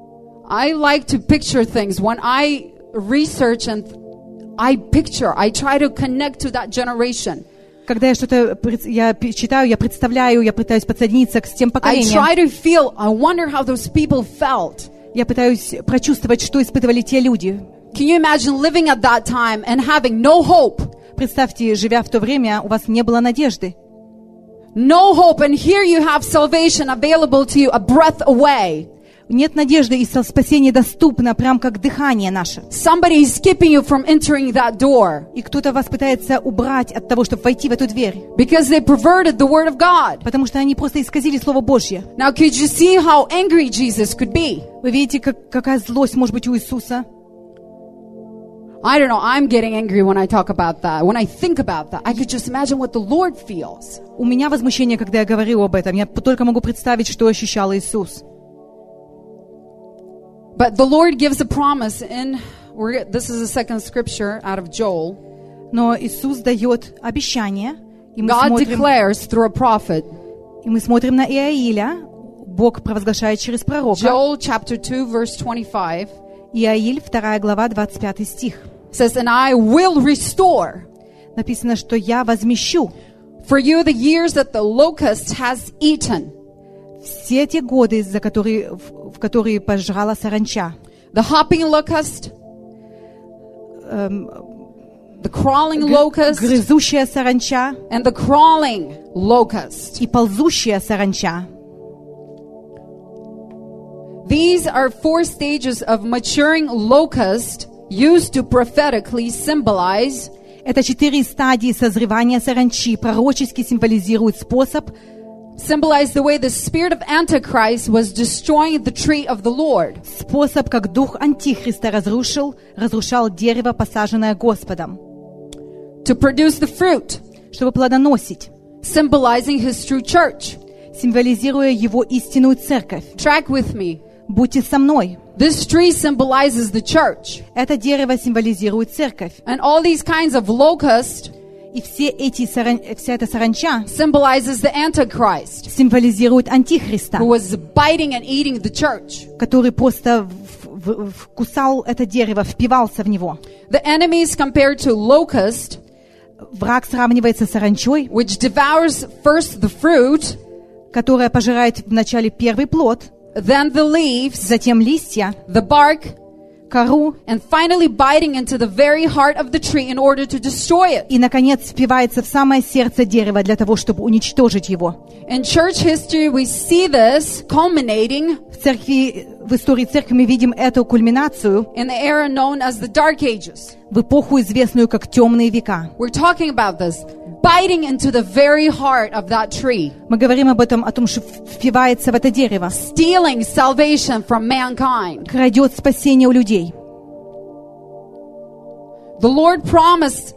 [SPEAKER 1] I like to picture things. When I research and I try to connect to that generation.
[SPEAKER 2] Когда я что-то читаю, я представляю, я пытаюсь подсоединиться с тем поколением.
[SPEAKER 1] I wonder how those people felt.
[SPEAKER 2] Я пытаюсь прочувствовать, что испытывали те люди.
[SPEAKER 1] Can you imagine living at that time and having no hope?
[SPEAKER 2] Представьте, живя в то время, у вас не было надежды.
[SPEAKER 1] No hope, and here you have salvation available to you a breath away.
[SPEAKER 2] Нет надежды, и спасение доступно, прям как дыхание наше.
[SPEAKER 1] Somebody is keeping you from entering that door.
[SPEAKER 2] И кто-то вас пытается убрать от того, чтобы войти в эту дверь.
[SPEAKER 1] Because they perverted the word of God.
[SPEAKER 2] Потому что они просто исказили Слово Божье.
[SPEAKER 1] Now, could you see how angry Jesus could be?
[SPEAKER 2] Вы видите, какая злость может быть у Иисуса?
[SPEAKER 1] I don't know, I'm getting angry when I talk about that. When I think about that, I could just imagine what the Lord feels.
[SPEAKER 2] У меня возмущение, когда я говорю об этом. Я только могу представить, что ощущал Иисус.
[SPEAKER 1] But the Lord gives a promise this is the second scripture out of Joel.
[SPEAKER 2] Но Иисус дает обещание, и мы
[SPEAKER 1] God declares through a prophet.
[SPEAKER 2] И мы смотрим на Иаиля, Бог провозглашает через пророка.
[SPEAKER 1] Joel chapter 2 verse 25.
[SPEAKER 2] Иаиль, 2 глава, 25 стих.
[SPEAKER 1] Says, and I will restore.
[SPEAKER 2] Написано, что я возмещу.
[SPEAKER 1] For you the years that the locust has eaten.
[SPEAKER 2] Все те годы, в которые пожрала саранча.
[SPEAKER 1] The hopping locust, the crawling locust,
[SPEAKER 2] грызущая саранча,
[SPEAKER 1] and the crawling locust.
[SPEAKER 2] И ползущая саранча.
[SPEAKER 1] These are 4 stages of maturing locust used to prophetically symbolize.
[SPEAKER 2] Это 4 стадии созревания саранчи, пророчески символизируют способ
[SPEAKER 1] symbolize the way the spirit of Antichrist was destroying the tree of the Lord.
[SPEAKER 2] Способ, как дух Антихриста разрушал дерево, посаженное Господом.
[SPEAKER 1] To produce the fruit.
[SPEAKER 2] Чтобы плодоносить.
[SPEAKER 1] Symbolizing his true church.
[SPEAKER 2] Символизируя его истинную церковь.
[SPEAKER 1] Track with me.
[SPEAKER 2] Будьте со мной.
[SPEAKER 1] This tree symbolizes the church.
[SPEAKER 2] Это дерево символизирует церковь.
[SPEAKER 1] And all these kinds of locusts
[SPEAKER 2] и вся эта саранча
[SPEAKER 1] symbolizes the Antichrist,
[SPEAKER 2] символизирует Антихриста,
[SPEAKER 1] who was biting and eating the church.
[SPEAKER 2] Который просто вкусал это дерево, впивался в него.
[SPEAKER 1] The enemy is compared to locust,
[SPEAKER 2] враг сравнивается с саранчой,
[SPEAKER 1] which devours first the fruit,
[SPEAKER 2] которая пожирает вначале первый плод,
[SPEAKER 1] then the leaves,
[SPEAKER 2] затем листья,
[SPEAKER 1] the bark,
[SPEAKER 2] кору,
[SPEAKER 1] and finally biting into the very heart of the tree in order to destroy it.
[SPEAKER 2] И наконец впивается в самое сердце дерева для того, чтобы уничтожить его.
[SPEAKER 1] In church history we see this culminating
[SPEAKER 2] в истории церкви мы видим эту кульминацию
[SPEAKER 1] in the era known as the Dark Ages.
[SPEAKER 2] В эпоху, известную как темные века.
[SPEAKER 1] We're talking about this, biting into the very heart of that tree.
[SPEAKER 2] Мы говорим об этом, о том, что впивается в это дерево.
[SPEAKER 1] Stealing salvation from mankind.
[SPEAKER 2] Крадет спасение у людей.
[SPEAKER 1] The Lord's promise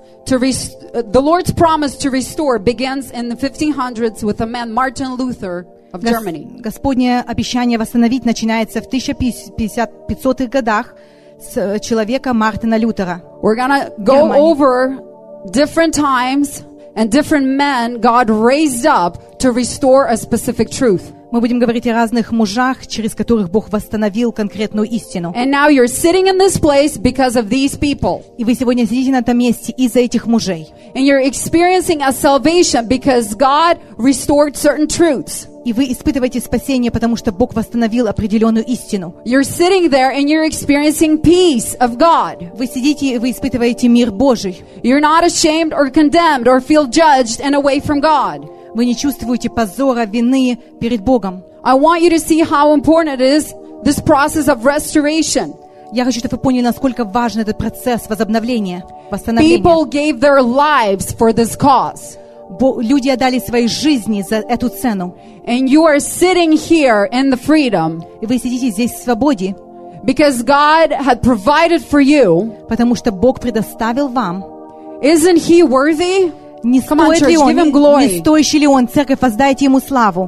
[SPEAKER 1] to restore begins in the 1500s with a man, Martin Luther of Germany.
[SPEAKER 2] Господнее обещание восстановить начинается в 1500-х годах с человека Мартина Лютера.
[SPEAKER 1] We're gonna go over different times and different men God raised up to restore a specific truth.
[SPEAKER 2] Мы будем говорить о разных мужах, через которых Бог восстановил конкретную истину.
[SPEAKER 1] And now you're sitting in this place because of these people.
[SPEAKER 2] И вы сегодня сидите на этом месте из-за этих мужей.
[SPEAKER 1] And you're experiencing a salvation because God restored certain truths.
[SPEAKER 2] И вы испытываете спасение, потому что Бог восстановил определенную истину.
[SPEAKER 1] You're sitting there and you're experiencing peace of God.
[SPEAKER 2] Вы сидите и вы испытываете мир Божий.
[SPEAKER 1] You're not ashamed or condemned or feel judged and away from God.
[SPEAKER 2] Вы не чувствуете позора, вины перед Богом.
[SPEAKER 1] I want you to see how important it is, this process of restoration.
[SPEAKER 2] Я хочу, чтобы вы поняли, насколько важен этот процесс возобновления, восстановления.
[SPEAKER 1] People gave their lives for this cause.
[SPEAKER 2] Люди отдали свои жизни за эту цену.
[SPEAKER 1] And you are sitting here in the freedom.
[SPEAKER 2] И вы сидите здесь в свободе.
[SPEAKER 1] Because God had provided for you.
[SPEAKER 2] Потому что Бог предоставил вам.
[SPEAKER 1] Isn't He worthy?
[SPEAKER 2] Не стоит ли он, не стоящий ли он, церковь, воздайте ему славу.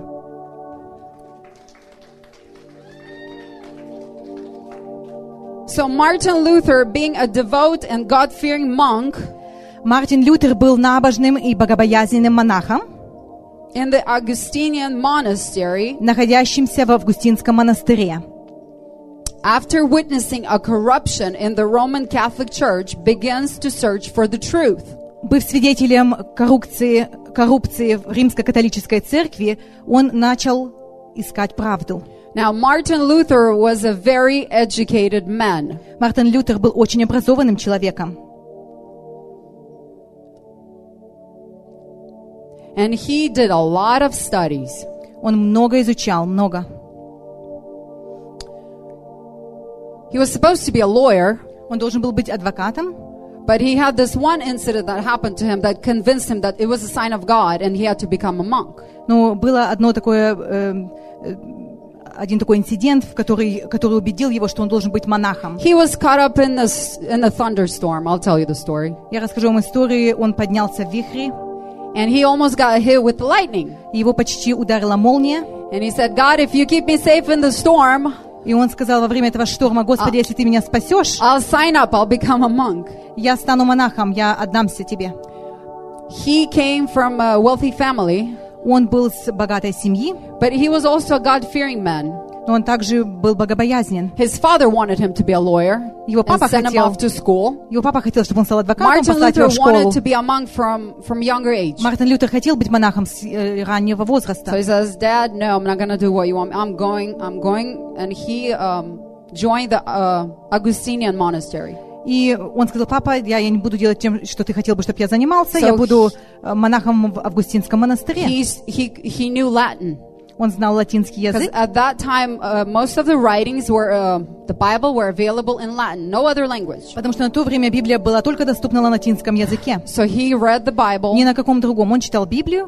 [SPEAKER 1] So Martin Luther, being a devout and God-fearing monk,
[SPEAKER 2] Мартин Лютер был набожным и богобоязненным монахом,
[SPEAKER 1] in the Augustinian monastery,
[SPEAKER 2] находящимся в Августинском монастыре.
[SPEAKER 1] after witnessing a corruption in the Roman Catholic Church, begins to search for the truth.
[SPEAKER 2] Быв свидетелем коррупции в римско-католической церкви, он начал искать правду.
[SPEAKER 1] Now, Martin Luther was a very educated man.
[SPEAKER 2] Мартин Лютер был очень образованным человеком.
[SPEAKER 1] And he did a lot of studies.
[SPEAKER 2] Он много изучал, много.
[SPEAKER 1] He was supposed to be a lawyer.
[SPEAKER 2] Он должен был быть адвокатом.
[SPEAKER 1] But he had this one incident that happened to him that convinced him that it was a sign of God and he had to become a monk.
[SPEAKER 2] Но было один такой инцидент, который убедил его, что он должен быть монахом.
[SPEAKER 1] He was caught up in a thunderstorm. I'll tell you the story.
[SPEAKER 2] Я расскажу вам историю. Он поднялся в вихре.
[SPEAKER 1] And he almost got hit with lightning.
[SPEAKER 2] Его почти ударила молния.
[SPEAKER 1] And he said, God, if you keep me safe in the storm,
[SPEAKER 2] и он сказал во время этого шторма: Господи, если ты меня спасешь,
[SPEAKER 1] I'll sign up, I'll become a monk.
[SPEAKER 2] Я стану монахом, я отдамся тебе.
[SPEAKER 1] He came from a wealthy family.
[SPEAKER 2] Он был с богатой семьи.
[SPEAKER 1] But he was also a God-fearing man.
[SPEAKER 2] Но он также был богобоязнен.
[SPEAKER 1] His father wanted him to be a lawyer and send him off to school.
[SPEAKER 2] Его папа хотел, чтобы он стал адвокатом,
[SPEAKER 1] Martin
[SPEAKER 2] послать
[SPEAKER 1] Luther
[SPEAKER 2] его в школу.
[SPEAKER 1] wanted to be a monk from younger age.
[SPEAKER 2] Мартин Лютер хотел быть монахом с раннего возраста.
[SPEAKER 1] So he says, Dad, no, I'm not going to do what you want. I'm going. And he joined the Augustinian monastery.
[SPEAKER 2] И он сказал: папа, я не буду делать тем, что ты хотел бы, чтобы я занимался. Я буду монахом в Августинском монастыре.
[SPEAKER 1] He knew Latin.
[SPEAKER 2] Он знал латинский язык.
[SPEAKER 1] At that time, most of the writings were, the Bible were available in Latin, no other language.
[SPEAKER 2] Потому что на то время Библия была только доступна на латинском языке.
[SPEAKER 1] So he read the Bible.
[SPEAKER 2] Ни на каком другом. Он читал Библию.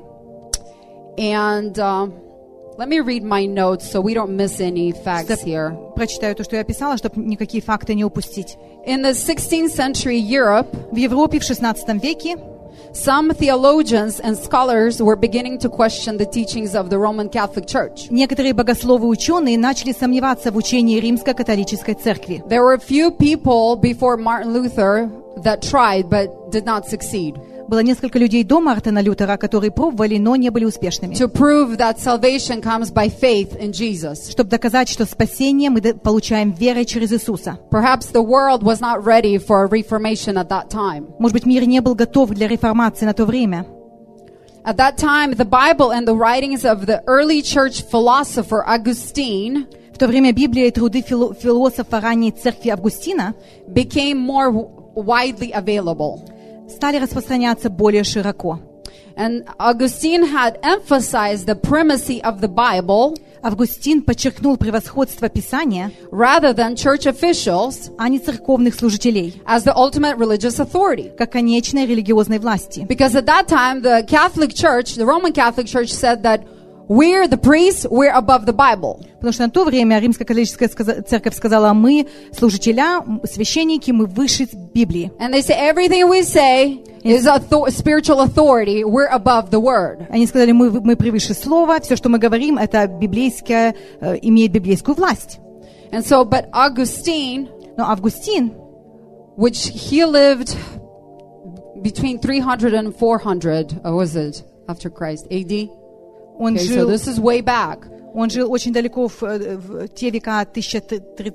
[SPEAKER 1] And let me read my notes so we don't miss any facts here.
[SPEAKER 2] Прочитаю то, что я писала, чтобы никакие факты не упустить.
[SPEAKER 1] In the 16th century Europe,
[SPEAKER 2] в Европе в 16 веке,
[SPEAKER 1] some theologians and scholars were beginning to question the teachings of the Roman Catholic Church.
[SPEAKER 2] Некоторые богословы и ученые начали сомневаться в учении Римско-католической церкви.
[SPEAKER 1] There were a few people before Martin Luther that tried but did not succeed.
[SPEAKER 2] Было несколько людей до Мартина Лютера, которые пробовали, но не были успешными.
[SPEAKER 1] To prove that salvation comes by faith in Jesus.
[SPEAKER 2] Чтобы доказать, что спасение мы получаем верой через Иисуса.
[SPEAKER 1] Perhaps the world was not ready for a reformation at that time.
[SPEAKER 2] Может быть, мир не был готов для реформации на то время.
[SPEAKER 1] At that time, the Bible and the writings of the early church philosopher Augustine
[SPEAKER 2] в то время Библия и труды философа ранней церкви Августина
[SPEAKER 1] became more widely available.
[SPEAKER 2] Стали распространяться более широко.
[SPEAKER 1] And Augustine had emphasized the primacy of the Bible,
[SPEAKER 2] Августин подчеркнул превосходство Писания,
[SPEAKER 1] rather than church officials,
[SPEAKER 2] а не церковных служителей,
[SPEAKER 1] as the ultimate religious authority.
[SPEAKER 2] Как конечной религиозной власти.
[SPEAKER 1] Because at that time, the Catholic Church, the Roman Catholic Church, said that we're the priests, we're above the Bible.
[SPEAKER 2] Потому что на то время Римско-католическая церковь сказала: мы служителя, священники, мы выше Библии.
[SPEAKER 1] And they say everything we say is spiritual authority, we're above the word.
[SPEAKER 2] Они сказали: мы превыше слова, все, что мы говорим, это библейское, имеет библейскую власть.
[SPEAKER 1] And so, but Augustine,
[SPEAKER 2] но Августин,
[SPEAKER 1] which he lived between 300 and 400, was it after Christ, AD?
[SPEAKER 2] Он
[SPEAKER 1] жил, so this is way back.
[SPEAKER 2] Он жил очень далеко в те века 1300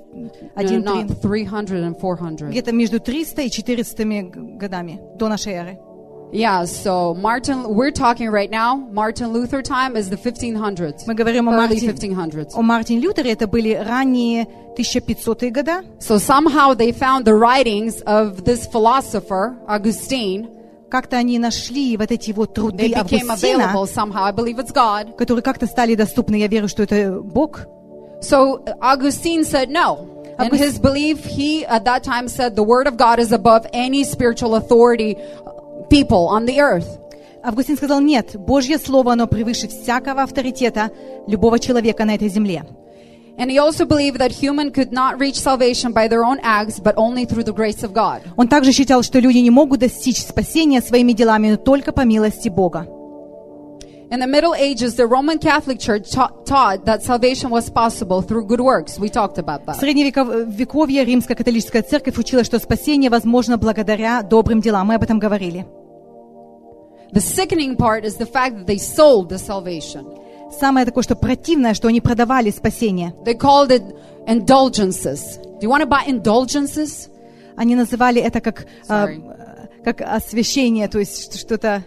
[SPEAKER 2] где-то между 300 и 400 годами до нашей эры.
[SPEAKER 1] Yeah, so we're talking right now, Martin Luther time is the 1500s.
[SPEAKER 2] Мы говорим
[SPEAKER 1] early 1500s.
[SPEAKER 2] О Мартине Лютере, это были ранние 1500-е годы.
[SPEAKER 1] So somehow they found the writings of this philosopher, Augustine.
[SPEAKER 2] Как-то они нашли вот эти вот труды Августина, которые как-то стали доступны. Я верю, что это Бог.
[SPEAKER 1] So Augustine said no. In his belief, he at that time said the word of God is above any spiritual authority people on the earth.
[SPEAKER 2] Августин сказал: нет, Божье слово, оно превыше всякого авторитета любого человека на этой земле.
[SPEAKER 1] And he also believed that human could not reach salvation by their own acts, but only through the grace of God.
[SPEAKER 2] Он также считал, что люди не могут достичь спасения своими делами, но только по милости Бога.
[SPEAKER 1] In the Middle Ages, the Roman Catholic Church taught that salvation was possible through good works. We talked about that.
[SPEAKER 2] В Средневековье Римско-католическая церковь учила, что спасение возможно благодаря добрым делам. Мы об этом говорили.
[SPEAKER 1] The sickening part is the fact that they sold the salvation.
[SPEAKER 2] Самое такое, что противное, что они продавали спасение.
[SPEAKER 1] They called it indulgences. Do you want to buy indulgences?
[SPEAKER 2] Они называли это как освящение, то есть что-то...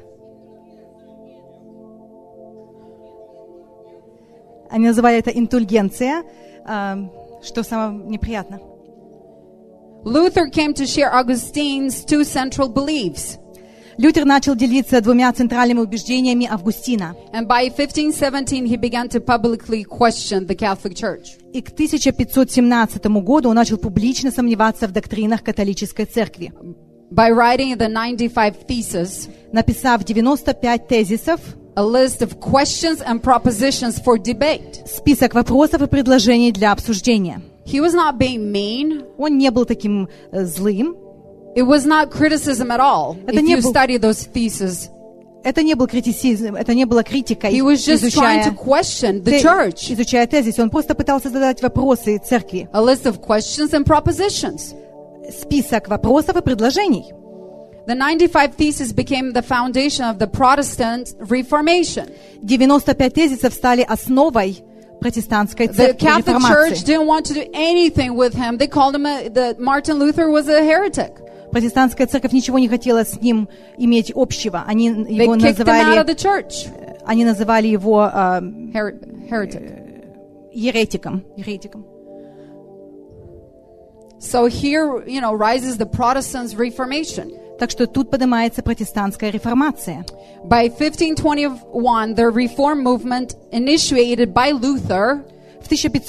[SPEAKER 2] Они называли это индульгенция, что самое неприятно.
[SPEAKER 1] Luther came to share Augustine's two central beliefs.
[SPEAKER 2] Лютер начал делиться двумя центральными убеждениями Августина.
[SPEAKER 1] And by 1517 he began to publicly question the Catholic Church.
[SPEAKER 2] И к 1517 году он начал публично сомневаться в доктринах католической церкви.
[SPEAKER 1] By writing the 95 Theses,
[SPEAKER 2] написав 95 тезисов,
[SPEAKER 1] a list of questions and propositions for debate.
[SPEAKER 2] Список вопросов и предложений для обсуждения.
[SPEAKER 1] He was not being mean.
[SPEAKER 2] Он не был таким злым.
[SPEAKER 1] It was not criticism at all. If you study those theses.
[SPEAKER 2] Это не был критицизм, это не была критика.
[SPEAKER 1] He was just trying to question the church.
[SPEAKER 2] Изучая тезис, он просто пытался задать вопросы церкви.
[SPEAKER 1] A list of questions and propositions.
[SPEAKER 2] Список вопросов и предложений.
[SPEAKER 1] The 95 Theses became the foundation of the Protestant Reformation.
[SPEAKER 2] 95 тезисов стали основой протестантской церкви реформации.
[SPEAKER 1] The Catholic Church didn't want to do anything with him. They called him that Martin Luther was a heretic.
[SPEAKER 2] Протестантская церковь ничего не хотела с ним иметь общего. Они его называли его еретиком.
[SPEAKER 1] So here, rises the Protestant Reformation.
[SPEAKER 2] Так что тут поднимается протестантская реформация.
[SPEAKER 1] By 1521, the Reform movement initiated by Luther.
[SPEAKER 2] К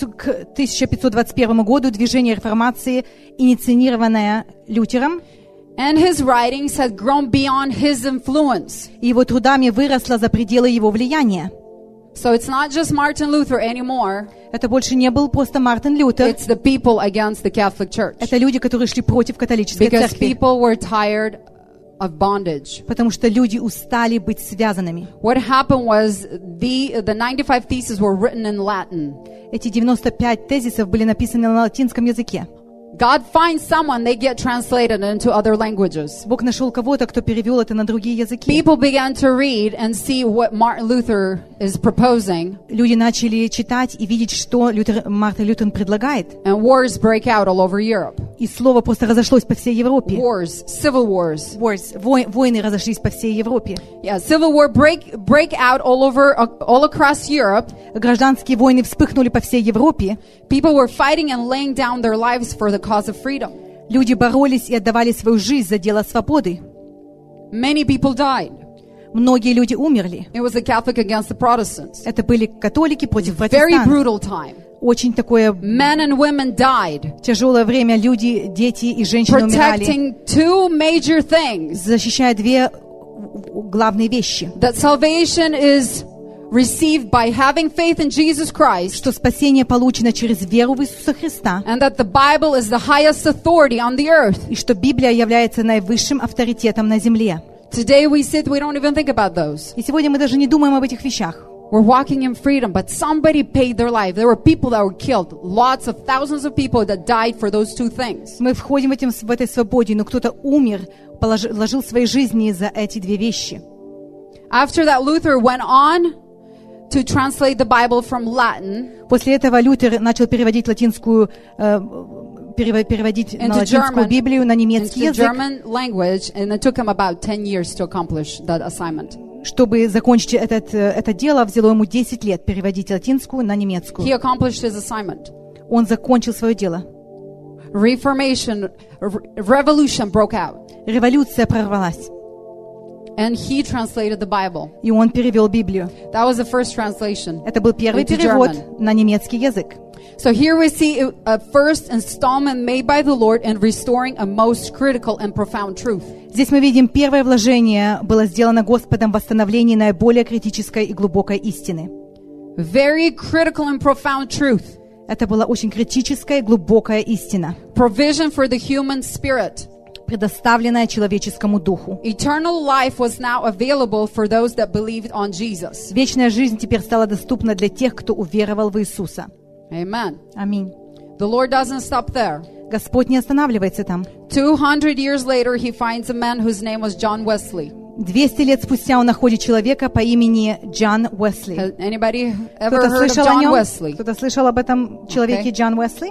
[SPEAKER 2] 1521 году движение реформации, инициированное Лютером,
[SPEAKER 1] and his writings had grown beyond his influence.
[SPEAKER 2] И его трудами выросло за пределы его влияния.
[SPEAKER 1] So it's not just Martin Luther anymore.
[SPEAKER 2] Это больше не был просто Мартин Лютер.
[SPEAKER 1] It's the people against the Catholic Church.
[SPEAKER 2] Это люди, которые шли против католической церкви.
[SPEAKER 1] Because people were tired of bondage.
[SPEAKER 2] Потому что люди устали быть связанными.
[SPEAKER 1] What happened was the 95 theses were written in Latin.
[SPEAKER 2] Эти 95 тезисов были написаны на латинском языке.
[SPEAKER 1] God finds someone, they get translated into other languages.
[SPEAKER 2] Бог нашел кого-то, кто перевел это на другие языки.
[SPEAKER 1] People began to read and see what Martin Luther is proposing.
[SPEAKER 2] Люди начали читать и видеть, что Мартин Лютер предлагает.
[SPEAKER 1] And wars break out all over Europe.
[SPEAKER 2] И слово просто разошлось по всей Европе.
[SPEAKER 1] Wars, civil wars.
[SPEAKER 2] Войны разошлись по всей Европе.
[SPEAKER 1] Yeah, civil war break out all across Europe.
[SPEAKER 2] Гражданские войны вспыхнули по всей Европе.
[SPEAKER 1] People were fighting and laying down their lives for the cause of freedom.
[SPEAKER 2] Люди боролись и отдавали свою жизнь за дело свободы.
[SPEAKER 1] Many people died.
[SPEAKER 2] Многие люди умерли.
[SPEAKER 1] It was the Catholic against the Protestants.
[SPEAKER 2] Это были католики против протестантов.
[SPEAKER 1] Very brutal time.
[SPEAKER 2] Очень такое
[SPEAKER 1] Men and women died.
[SPEAKER 2] Тяжелое время. Люди, дети и женщины умирали.
[SPEAKER 1] Protecting two major things.
[SPEAKER 2] Защищая две главные вещи.
[SPEAKER 1] That salvation is received by having faith in Jesus Christ.
[SPEAKER 2] Что спасение получено через веру в Иисуса Христа.
[SPEAKER 1] And that the Bible is the highest authority on the earth.
[SPEAKER 2] И что Библия является наивысшим авторитетом на земле.
[SPEAKER 1] Today we don't even think about those.
[SPEAKER 2] И сегодня мы даже не думаем об этих вещах.
[SPEAKER 1] We're walking in freedom, but somebody paid their life. There were people that were killed. Lots of thousands of people that died for those two things.
[SPEAKER 2] Мы входим в этой свободе, но кто-то умер, положил свои жизни за эти две вещи.
[SPEAKER 1] After that, Luther went on to translate the Bible from Latin.
[SPEAKER 2] После этого Лютер начал переводить латинскую переводить на латинскую Библию на немецкий язык.
[SPEAKER 1] German language, and it took him about 10 years to accomplish that assignment.
[SPEAKER 2] Чтобы закончить это дело, взяло ему 10 лет переводить латинскую на немецкую.
[SPEAKER 1] He accomplished his assignment.
[SPEAKER 2] Он закончил свое дело.
[SPEAKER 1] Revolution broke out.
[SPEAKER 2] Революция прорвалась.
[SPEAKER 1] And he translated the Bible.
[SPEAKER 2] И он перевел Библию.
[SPEAKER 1] That was the first translation.
[SPEAKER 2] Это был первый перевод на немецкий язык.
[SPEAKER 1] So here we see a first installment made by the Lord in restoring a most critical and profound truth.
[SPEAKER 2] Здесь мы видим первое вложение было сделано Господом в восстановлении наиболее критической и глубокой истины.
[SPEAKER 1] Very critical and profound truth.
[SPEAKER 2] Это была очень критическая и глубокая истина.
[SPEAKER 1] Provision for the human spirit.
[SPEAKER 2] Предоставленная человеческому духу.
[SPEAKER 1] Eternal life was now available for those that believed on Jesus.
[SPEAKER 2] Вечная жизнь теперь стала доступна для тех, кто уверовал в Иисуса.
[SPEAKER 1] Amen.
[SPEAKER 2] Аминь.
[SPEAKER 1] The Lord doesn't stop there.
[SPEAKER 2] Господь не останавливается там.
[SPEAKER 1] 200 years later, he finds a man whose name was John Wesley.
[SPEAKER 2] 200 лет спустя он находит человека по имени Джон Уэсли. Кто-то слышал о нем? Кто-то слышал об этом человеке Джон Уэсли?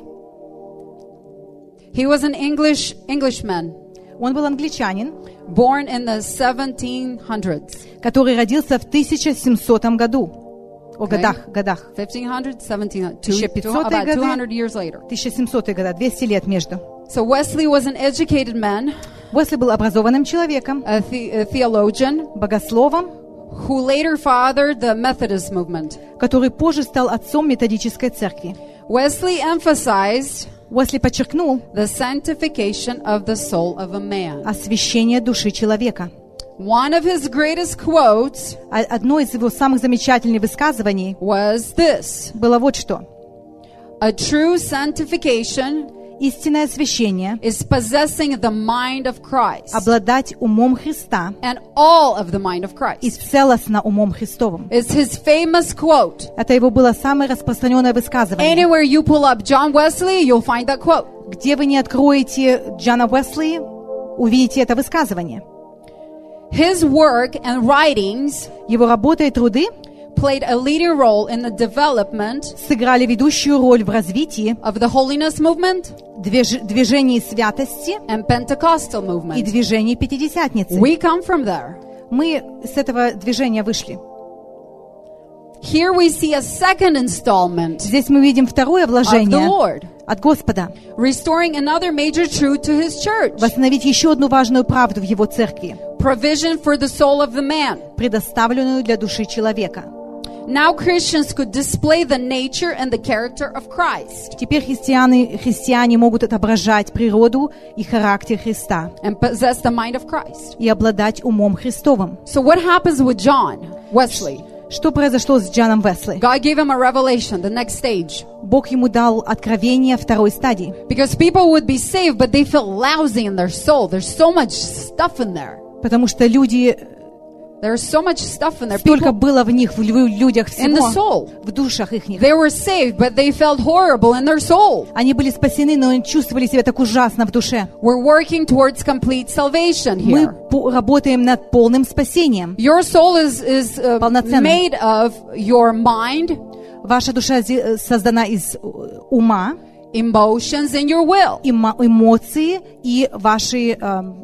[SPEAKER 1] He was an Englishman.
[SPEAKER 2] Он был англичанин,
[SPEAKER 1] born in the 1700s.
[SPEAKER 2] Который родился в 1700 году. О годах.
[SPEAKER 1] 1500, 1700,
[SPEAKER 2] 1500
[SPEAKER 1] about 200 years later.
[SPEAKER 2] 1700 года, 200 лет между.
[SPEAKER 1] So Wesley was an educated man.
[SPEAKER 2] Уэсли был образованным человеком,
[SPEAKER 1] a theologian,
[SPEAKER 2] богословом,
[SPEAKER 1] who later fathered the Methodist movement.
[SPEAKER 2] Который позже стал отцом методической церкви.
[SPEAKER 1] Wesley emphasized
[SPEAKER 2] Уэсли подчеркнул
[SPEAKER 1] the sanctification of the soul of a man.
[SPEAKER 2] Освящение души человека.
[SPEAKER 1] One of his greatest quotes
[SPEAKER 2] одно из его самых замечательных высказываний
[SPEAKER 1] was this.
[SPEAKER 2] Было вот что.
[SPEAKER 1] A true sanctification
[SPEAKER 2] истинное освящение
[SPEAKER 1] is possessing the mind of Christ.
[SPEAKER 2] Обладать умом Христа.
[SPEAKER 1] And all of the mind of Christ.
[SPEAKER 2] И целостно умом Христовым.
[SPEAKER 1] It's his famous quote.
[SPEAKER 2] Это его было самое распространенное высказывание.
[SPEAKER 1] Anywhere you pull up John Wesley, you'll find that quote.
[SPEAKER 2] Где вы не откроете Джона Уэсли, увидите это высказывание.
[SPEAKER 1] His work and writings
[SPEAKER 2] его работа и труды
[SPEAKER 1] played a leading role in the development
[SPEAKER 2] сыграли ведущую роль в развитии
[SPEAKER 1] of the holiness movement
[SPEAKER 2] движении святости
[SPEAKER 1] and Pentecostal movement.
[SPEAKER 2] И движении Пятидесятницы.
[SPEAKER 1] We come from there.
[SPEAKER 2] Мы с этого движения вышли.
[SPEAKER 1] Here we see a second installment
[SPEAKER 2] Здесь мы видим второе вложение
[SPEAKER 1] of the Lord.
[SPEAKER 2] От Господа.
[SPEAKER 1] Restoring another major truth to his church.
[SPEAKER 2] Восстановить еще одну важную правду в его церкви.
[SPEAKER 1] Provision for the soul of the man.
[SPEAKER 2] Предоставленную для души человека.
[SPEAKER 1] Now Christians could display the nature and the character of Christ.
[SPEAKER 2] Теперь христиане могут отображать природу и характер Христа.
[SPEAKER 1] And possess the mind of Christ.
[SPEAKER 2] И обладать умом Христовым.
[SPEAKER 1] So what happens with John Wesley?
[SPEAKER 2] Что произошло с Джоном Уэсли?
[SPEAKER 1] God gave him a revelation, the next stage.
[SPEAKER 2] Бог ему дал откровение второй стадии.
[SPEAKER 1] Because people would be saved, but they feel lousy in their soul. There's so much stuff in there.
[SPEAKER 2] Потому что люди
[SPEAKER 1] There's so much stuff in there.
[SPEAKER 2] Столько было в них, в людях всего,
[SPEAKER 1] in the soul.
[SPEAKER 2] В душах их.
[SPEAKER 1] They were saved, but they felt horrible in their soul.
[SPEAKER 2] Они были спасены, но чувствовали себя так ужасно в душе.
[SPEAKER 1] We're working towards complete salvation here.
[SPEAKER 2] Мы работаем над полным спасением.
[SPEAKER 1] Your soul is made of your mind.
[SPEAKER 2] Ваша душа создана из ума,
[SPEAKER 1] emotions, and your will.
[SPEAKER 2] Эмоции и ваши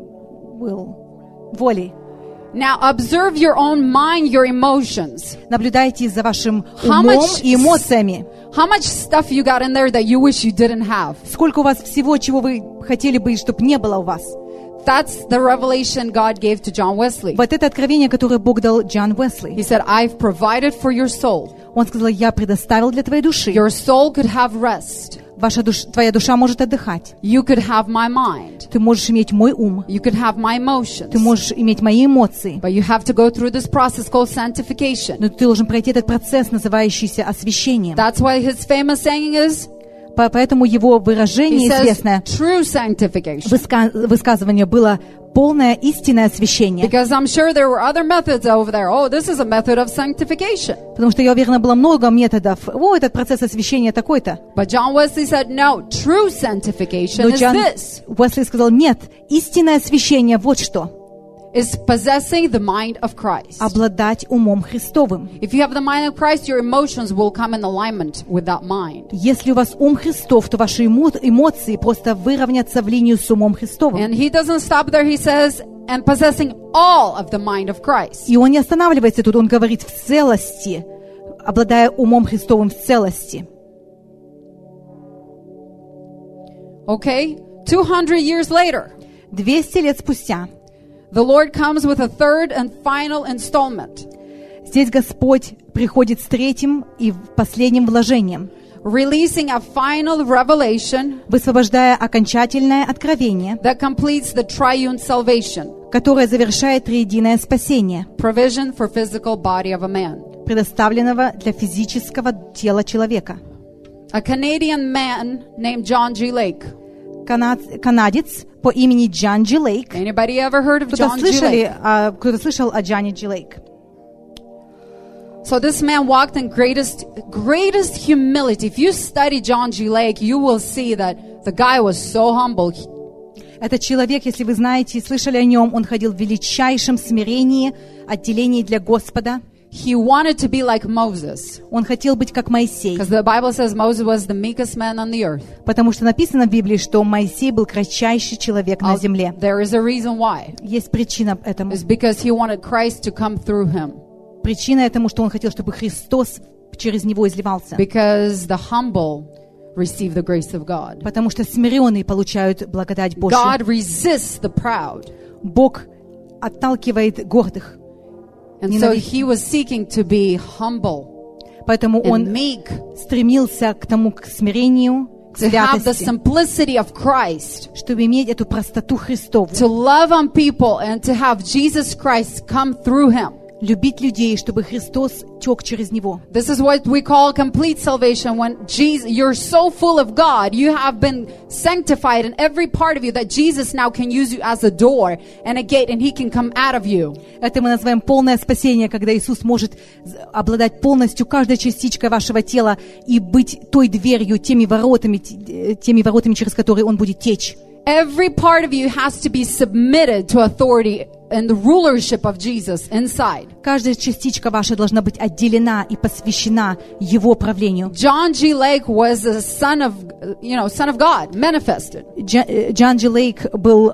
[SPEAKER 2] воли.
[SPEAKER 1] Now observe your own mind, your emotions.
[SPEAKER 2] Наблюдайте за вашим умом и эмоциями.
[SPEAKER 1] How much stuff you got in there that you wish you didn't have?
[SPEAKER 2] Сколько у вас всего, чего вы хотели бы, чтобы не было у вас?
[SPEAKER 1] That's the revelation God gave to John Wesley.
[SPEAKER 2] Вот это откровение, которое Бог дал Джон Уэсли.
[SPEAKER 1] He said, I've provided for your soul.
[SPEAKER 2] Он сказал, я предоставил для твоей души.
[SPEAKER 1] Your soul could have rest.
[SPEAKER 2] Твоя душа может отдыхать.
[SPEAKER 1] You could have my mind.
[SPEAKER 2] Ты можешь иметь мой ум.
[SPEAKER 1] You could have my emotions.
[SPEAKER 2] Ты можешь иметь мои эмоции.
[SPEAKER 1] But you have to go through this process called sanctification.
[SPEAKER 2] Но ты должен пройти этот процесс, называющийся освящением.
[SPEAKER 1] That's why his famous saying is,
[SPEAKER 2] поэтому его выражение известное,
[SPEAKER 1] true sanctification.
[SPEAKER 2] Высказывание было полное истинное освящение.
[SPEAKER 1] Because I'm sure there were other methods over there. Oh, this is a method of sanctification.
[SPEAKER 2] Потому что, я уверена, было много методов. О, этот процесс освящения такой-то.
[SPEAKER 1] But John Wesley said, no, true sanctification is this.
[SPEAKER 2] Уэсли сказал, нет, истинное освящение вот что.
[SPEAKER 1] Is possessing the mind of Christ.
[SPEAKER 2] Обладать умом Христовым.
[SPEAKER 1] If you have the mind of Christ, your emotions will come in alignment with that mind.
[SPEAKER 2] Если у вас ум Христов, то ваши эмоции просто выровнятся в линию с умом Христовым.
[SPEAKER 1] And he doesn't stop there. He says, and possessing all of the mind of Christ.
[SPEAKER 2] И он не останавливается тут, он говорит в целости, обладая умом Христовым в целости.
[SPEAKER 1] Okay, 200 years later.
[SPEAKER 2] 200 лет спустя.
[SPEAKER 1] The Lord comes with a third and final installment.
[SPEAKER 2] Здесь Господь приходит с третьим и последним вложением.
[SPEAKER 1] Releasing a final revelation.
[SPEAKER 2] Высвобождая окончательное откровение.
[SPEAKER 1] That completes the triune salvation.
[SPEAKER 2] Которое завершает триединое спасение.
[SPEAKER 1] Provision for physical body of a man.
[SPEAKER 2] Предоставленного для физического тела человека.
[SPEAKER 1] A Canadian man named John G. Lake.
[SPEAKER 2] Канадец по имени Джон G. Лейк.
[SPEAKER 1] Anybody ever heard of John G. Lake?
[SPEAKER 2] Кто-то слышал о Джоне G. Лейк?
[SPEAKER 1] So this man walked in greatest humility. If you study John G. Lake, you will see that the guy was so humble.
[SPEAKER 2] Этот человек, если вы знаете и слышали о нем, он ходил в величайшем смирении, отделении для Господа.
[SPEAKER 1] He wanted to be like Moses.
[SPEAKER 2] Он хотел быть как Моисей.
[SPEAKER 1] Because the Bible says Moses was the meekest man on the earth.
[SPEAKER 2] Потому что написано в Библии, что Моисей был кратчайший человек на земле.
[SPEAKER 1] There is a reason why.
[SPEAKER 2] Есть причина этому.
[SPEAKER 1] It's because he wanted Christ to come through him.
[SPEAKER 2] Причина этому, что он хотел, чтобы Христос через него изливался.
[SPEAKER 1] Because the humble receive the grace of God.
[SPEAKER 2] Потому что смиренные получают благодать Божью.
[SPEAKER 1] God resists the proud.
[SPEAKER 2] Бог отталкивает гордых.
[SPEAKER 1] And so he was seeking to be humble.
[SPEAKER 2] Поэтому он стремился к тому, к смирению, к святости, чтобы иметь эту простоту Христову,
[SPEAKER 1] to love on people and to have Jesus Christ come through him.
[SPEAKER 2] Любить людей, чтобы Христос тек через него.
[SPEAKER 1] This is what we call complete salvation. When Jesus, you're so full of God, you have been sanctified in every part of you that Jesus now can use you as a door and a gate, and He can come out of you.
[SPEAKER 2] Это мы называем полное спасение, когда Иисус может обладать полностью каждой частичкой вашего тела и быть той дверью, теми воротами, через которые Он будет течь.
[SPEAKER 1] Every part of you has to be submitted to authority and the rulership of Jesus inside.
[SPEAKER 2] Каждая частичка ваша должна быть отделена и посвящена Его правлению.
[SPEAKER 1] John G. Lake was a son of God, manifested.
[SPEAKER 2] John G. Lake был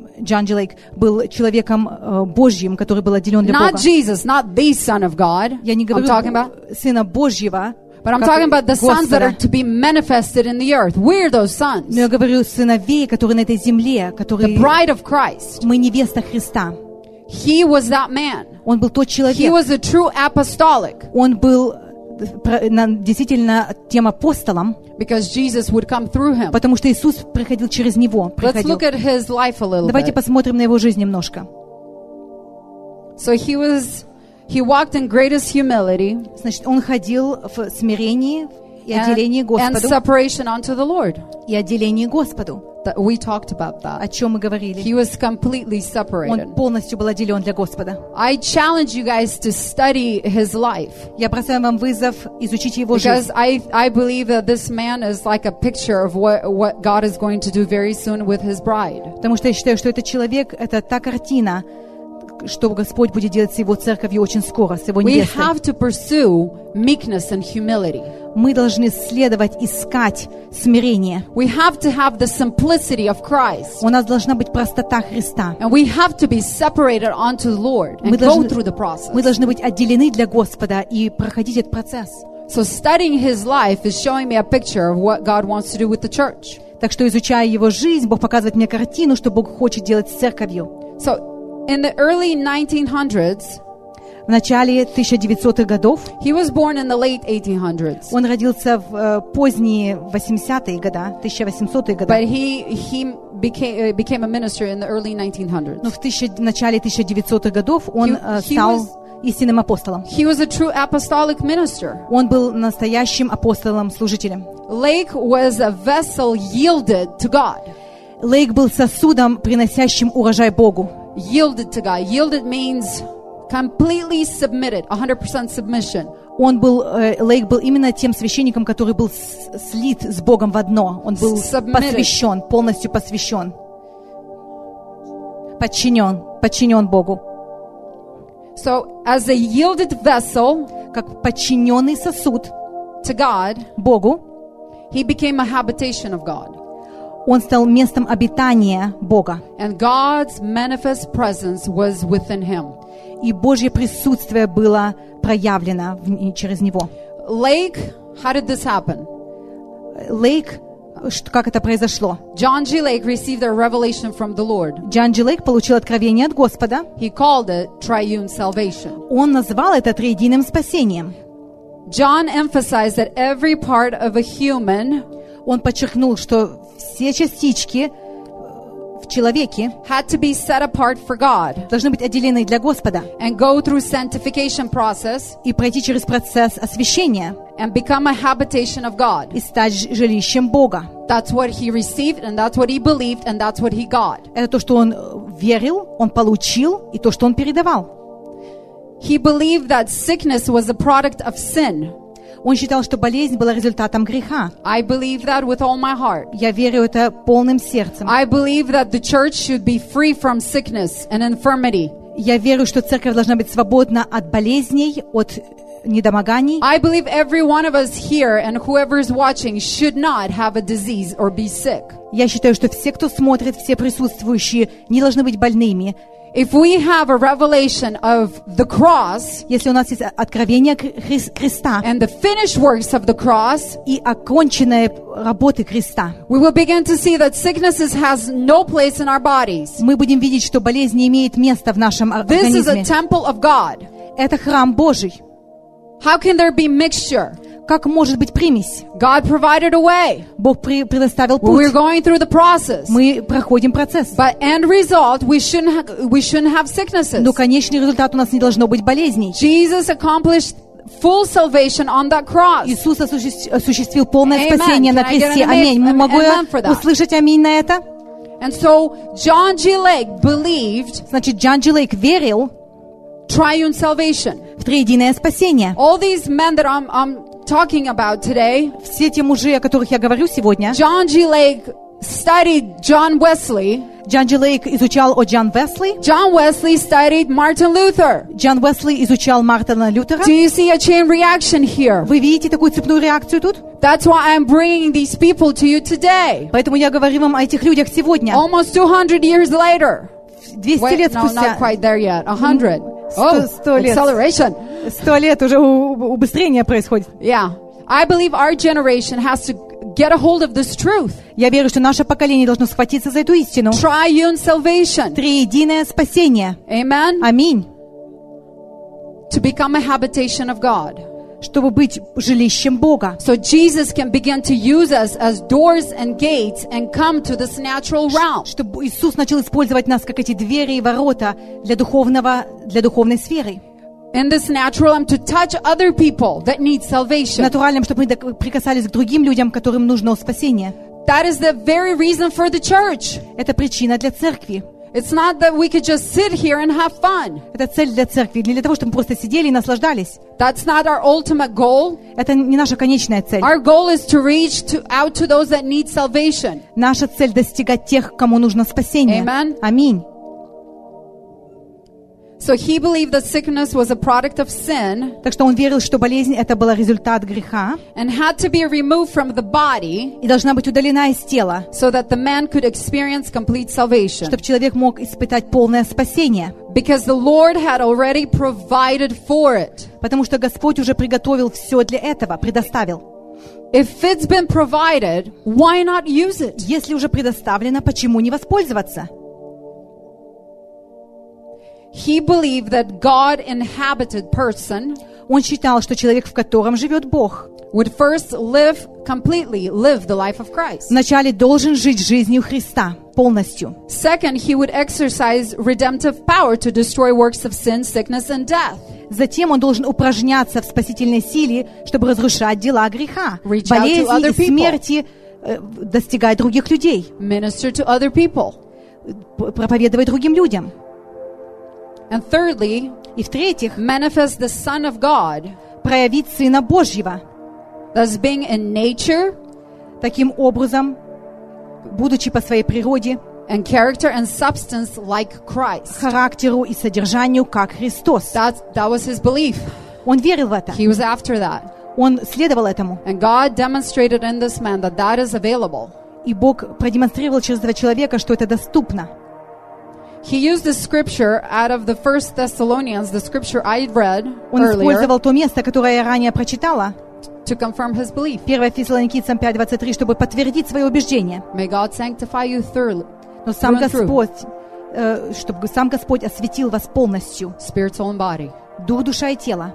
[SPEAKER 2] человеком Божьим, который был отделен для Бога.
[SPEAKER 1] Not Jesus, not the Son of God.
[SPEAKER 2] Я не говорю Сына Божьего.
[SPEAKER 1] But I'm talking about the sons that are to be manifested in the earth. We're those sons.
[SPEAKER 2] Но я говорю сыновей, которые на этой земле, которые
[SPEAKER 1] the bride of Christ.
[SPEAKER 2] Мы невеста Христа.
[SPEAKER 1] He was that man.
[SPEAKER 2] Он был тот человек.
[SPEAKER 1] He was a true apostolic.
[SPEAKER 2] Он был действительно тем апостолом.
[SPEAKER 1] Because Jesus would come through him.
[SPEAKER 2] Потому что Иисус проходил через него.
[SPEAKER 1] Let's look at his life a little
[SPEAKER 2] Давайте
[SPEAKER 1] bit.
[SPEAKER 2] посмотрим на его жизнь немножко.
[SPEAKER 1] So he walked in greatest humility.
[SPEAKER 2] Значит, он ходил в смирении и отделении Господу.
[SPEAKER 1] And separation unto the Lord.
[SPEAKER 2] И отделении Господу.
[SPEAKER 1] We talked about that.
[SPEAKER 2] О чем мы говорили.
[SPEAKER 1] He was completely separated.
[SPEAKER 2] Он полностью был отделен для Господа.
[SPEAKER 1] I challenge you guys to study his life.
[SPEAKER 2] Я бросаю вам вызов изучить его жизнь.
[SPEAKER 1] Because I believe that this man is like a picture of what God is going to do very soon with his bride.
[SPEAKER 2] Потому что я считаю, что этот человек, это та картина, что Господь будет делать с его церковью очень скоро, с его невестой.
[SPEAKER 1] We have to pursue meekness and humility.
[SPEAKER 2] Мы должны следовать, искать смирение.
[SPEAKER 1] We have to have the simplicity of Christ.
[SPEAKER 2] У нас должна быть простота Христа.
[SPEAKER 1] And we have to be separated unto the Lord and go through the process.
[SPEAKER 2] Мы должны быть отделены для Господа и проходить этот процесс.
[SPEAKER 1] So studying his life is showing me a picture of what God wants to do with the church.
[SPEAKER 2] Так что, изучая его жизнь, Бог показывает мне картину, что Бог хочет делать с церковью.
[SPEAKER 1] So in the early 1900s,
[SPEAKER 2] в начале 1900-х годов,
[SPEAKER 1] he was born in the late 1800s.
[SPEAKER 2] Он родился в поздние 80-е годы, 1800-е годы.
[SPEAKER 1] But he became a minister in the early 1900s.
[SPEAKER 2] Но в начале 1900-х годов он стал истинным апостолом.
[SPEAKER 1] He was a true apostolic minister.
[SPEAKER 2] Он был настоящим апостолом-служителем.
[SPEAKER 1] Lake was a vessel yielded to God.
[SPEAKER 2] Лейк был сосудом, приносящим урожай Богу.
[SPEAKER 1] Yielded to God. Yielded means completely submitted, 100% submission.
[SPEAKER 2] Лейк был именно тем священником, который был слит с Богом в одно. Он был посвящен, полностью посвящен. Подчинен Богу.
[SPEAKER 1] So, as a yielded vessel,
[SPEAKER 2] как подчиненный сосуд
[SPEAKER 1] to God,
[SPEAKER 2] Богу,
[SPEAKER 1] he became a habitation of God.
[SPEAKER 2] Он стал местом обитания Бога.
[SPEAKER 1] And God's manifest presence was within him.
[SPEAKER 2] И Божье присутствие было проявлено через него.
[SPEAKER 1] Lake, how did this happen?
[SPEAKER 2] Лейк, как это произошло?
[SPEAKER 1] John G. Lake received a revelation from the Lord.
[SPEAKER 2] John G. Lake получил откровение от Господа.
[SPEAKER 1] He called it triune salvation.
[SPEAKER 2] Он назвал это триединым спасением.
[SPEAKER 1] John emphasized that every part of a human,
[SPEAKER 2] он подчеркнул, что все частички в человеке
[SPEAKER 1] had to be set apart for God,
[SPEAKER 2] должны быть отделены для Господа,
[SPEAKER 1] and go through sanctification process,
[SPEAKER 2] и пройти через процесс освящения,
[SPEAKER 1] and become a habitation of God,
[SPEAKER 2] и стать жилищем Бога.
[SPEAKER 1] That's what he received, and that's what he believed, and that's what he got.
[SPEAKER 2] Это то, что он верил, он получил, и то, что он передавал.
[SPEAKER 1] He believed that sickness was a product of sin.
[SPEAKER 2] Он считал, что болезнь была результатом греха.
[SPEAKER 1] I believe that with all my heart.
[SPEAKER 2] Я верю это полным сердцем.
[SPEAKER 1] I believe that the church should be free from sickness and infirmity.
[SPEAKER 2] Я верю, что церковь должна быть свободна от болезней, от недомоганий.
[SPEAKER 1] I believe every one of us here and whoever is watching should not have a disease or be sick.
[SPEAKER 2] Я считаю, что все, кто смотрит, все присутствующие, не должны быть больными.
[SPEAKER 1] If we have a revelation of the cross,
[SPEAKER 2] если у нас есть откровение креста,
[SPEAKER 1] and the finished works of the cross,
[SPEAKER 2] и оконченные работы креста,
[SPEAKER 1] we will begin to see that sicknesses has no place in our bodies.
[SPEAKER 2] Мы будем видеть, что болезнь не имеет места в нашем организме.
[SPEAKER 1] This is a temple of God.
[SPEAKER 2] Это храм Божий.
[SPEAKER 1] How can there be mixture?
[SPEAKER 2] Как может быть примесь?
[SPEAKER 1] God provided a way.
[SPEAKER 2] Бог предоставил путь.
[SPEAKER 1] We're going through the process.
[SPEAKER 2] Мы проходим процесс.
[SPEAKER 1] But end result, we shouldn't have sicknesses.
[SPEAKER 2] Но конечный результат у нас не должно быть болезней.
[SPEAKER 1] Jesus accomplished full salvation on that cross.
[SPEAKER 2] Иисус осуществил полное спасение на кресте. Аминь. Могу я услышать аминь на это?
[SPEAKER 1] And so John G. Lake believed.
[SPEAKER 2] Значит, Джон Джи Лейк верил
[SPEAKER 1] triune salvation.
[SPEAKER 2] В триединое спасение.
[SPEAKER 1] All these men that I'm talking about today,
[SPEAKER 2] все те мужи, о которых я говорю сегодня,
[SPEAKER 1] John G. Lake studied John Wesley.
[SPEAKER 2] Джон Джи Лейк изучал о Джон Уэсли.
[SPEAKER 1] John Wesley studied Martin Luther.
[SPEAKER 2] Джон Уэсли изучал Мартина Лютера.
[SPEAKER 1] Do you see a chain reaction here?
[SPEAKER 2] Вы видите такую цепную реакцию тут?
[SPEAKER 1] That's why I'm bringing these people to you today.
[SPEAKER 2] Поэтому я говорю вам о этих людях сегодня.
[SPEAKER 1] Almost 200 years later.
[SPEAKER 2] 200 лет спустя.
[SPEAKER 1] No, not quite there yet. 100.
[SPEAKER 2] 100 лет.
[SPEAKER 1] Acceleration.
[SPEAKER 2] 100 лет уже убыстрение происходит.
[SPEAKER 1] Yeah. I believe our generation has to get a hold of this truth.
[SPEAKER 2] Я верю, что наше поколение должно схватиться за эту истину.
[SPEAKER 1] Triune salvation.
[SPEAKER 2] Триединое спасение.
[SPEAKER 1] Amen.
[SPEAKER 2] Аминь.
[SPEAKER 1] To become a habitation of God.
[SPEAKER 2] Чтобы быть жилищем Бога.
[SPEAKER 1] So Jesus can begin to use us as doors and gates and come to this natural realm.
[SPEAKER 2] Чтобы Иисус начал использовать нас как эти двери и ворота для духовной сферы.
[SPEAKER 1] In this natural realm to touch other people that need salvation.
[SPEAKER 2] Натуральным, чтобы мы прикасались к другим людям, которым нужно спасение.
[SPEAKER 1] That is the very reason for the church.
[SPEAKER 2] Это причина для церкви.
[SPEAKER 1] It's not that we could just sit here and have fun.
[SPEAKER 2] Это цель для церкви, не для того, чтобы мы просто сидели и наслаждались.
[SPEAKER 1] That's not our ultimate goal.
[SPEAKER 2] Это не наша конечная цель.
[SPEAKER 1] Our goal is to reach out to those that need salvation.
[SPEAKER 2] Наша цель достигать тех, кому нужно спасение.
[SPEAKER 1] Amen.
[SPEAKER 2] Аминь.
[SPEAKER 1] So he believed that sickness was a product of sin.
[SPEAKER 2] Так что он верил, что болезнь это был результат греха.
[SPEAKER 1] And had to be removed from the body.
[SPEAKER 2] И должна быть удалена из тела.
[SPEAKER 1] So that the man could experience complete salvation.
[SPEAKER 2] Чтобы человек мог испытать полное спасение.
[SPEAKER 1] Because the Lord had already provided for it.
[SPEAKER 2] Потому что Господь уже приготовил все для этого, предоставил.
[SPEAKER 1] If it's been provided, why not use it?
[SPEAKER 2] Если уже предоставлено, почему не воспользоваться?
[SPEAKER 1] He believed that God-inhabited person
[SPEAKER 2] Он считал, что человек, в котором живет Бог,
[SPEAKER 1] would first live the life of Christ.
[SPEAKER 2] Вначале должен жить жизнью Христа полностью.
[SPEAKER 1] Second, he would exercise redemptive power to destroy works of sin, sickness, and death.
[SPEAKER 2] Затем он должен упражняться в спасительной силе, чтобы разрушать дела греха,
[SPEAKER 1] болезни
[SPEAKER 2] и смерти, достигать других людей,
[SPEAKER 1] minister to other people,
[SPEAKER 2] проповедовать другим людям.
[SPEAKER 1] And thirdly,
[SPEAKER 2] и в-третьих,
[SPEAKER 1] manifest the Son of God,
[SPEAKER 2] проявить Сына Божьего,
[SPEAKER 1] thus being in nature,
[SPEAKER 2] таким образом, будучи по своей природе,
[SPEAKER 1] and character and substance like Christ.
[SPEAKER 2] Характеру и содержанию как Христос.
[SPEAKER 1] That was his belief.
[SPEAKER 2] Он верил в это.
[SPEAKER 1] He was after that.
[SPEAKER 2] Он следовал этому.
[SPEAKER 1] And God demonstrated in this man that is available.
[SPEAKER 2] И Бог продемонстрировал через этого человека, что это доступно.
[SPEAKER 1] He used the scripture out of the First Thessalonians, the scripture I read
[SPEAKER 2] Он
[SPEAKER 1] earlier,
[SPEAKER 2] использовал то место, которое я ранее прочитала,
[SPEAKER 1] to confirm his belief.
[SPEAKER 2] 1 Фессалоникийцам 5:23, чтобы подтвердить свое убеждение.
[SPEAKER 1] May God sanctify you thoroughly.
[SPEAKER 2] Но сам Господь, чтобы сам Господь осветил вас полностью.
[SPEAKER 1] Spirit, soul, and body.
[SPEAKER 2] Дух, душа и тело.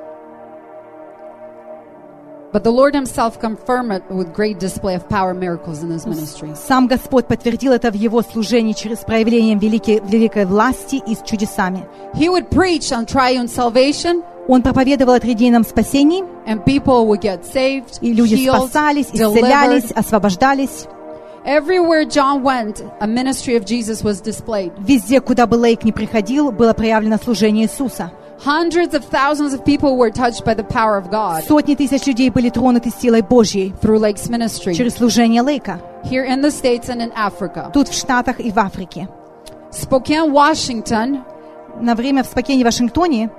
[SPEAKER 1] But the Lord himself confirmed it with great display of power and miracles in his ministry.
[SPEAKER 2] Сам Господь подтвердил это в его служении через проявлением великой власти и с чудесами.
[SPEAKER 1] He would preach on triune salvation.
[SPEAKER 2] Он проповедовал о триедином спасении.
[SPEAKER 1] And people would get saved,
[SPEAKER 2] и люди
[SPEAKER 1] healed,
[SPEAKER 2] спасались, исцелялись, освобождались.
[SPEAKER 1] Everywhere John went, a ministry of Jesus was displayed.
[SPEAKER 2] Везде, куда бы Лейк ни приходил, было проявлено служение Иисуса.
[SPEAKER 1] Hundreds of thousands of people were touched by the power of God.
[SPEAKER 2] Сотни тысяч людей были тронуты силой Божьей
[SPEAKER 1] through Lake's ministry.
[SPEAKER 2] Через служение Лейка.
[SPEAKER 1] Here in the States and in Africa.
[SPEAKER 2] Тут в Штатах и в Африке.
[SPEAKER 1] Spokane, Washington.
[SPEAKER 2] На время в Спокене, Вашингтоне.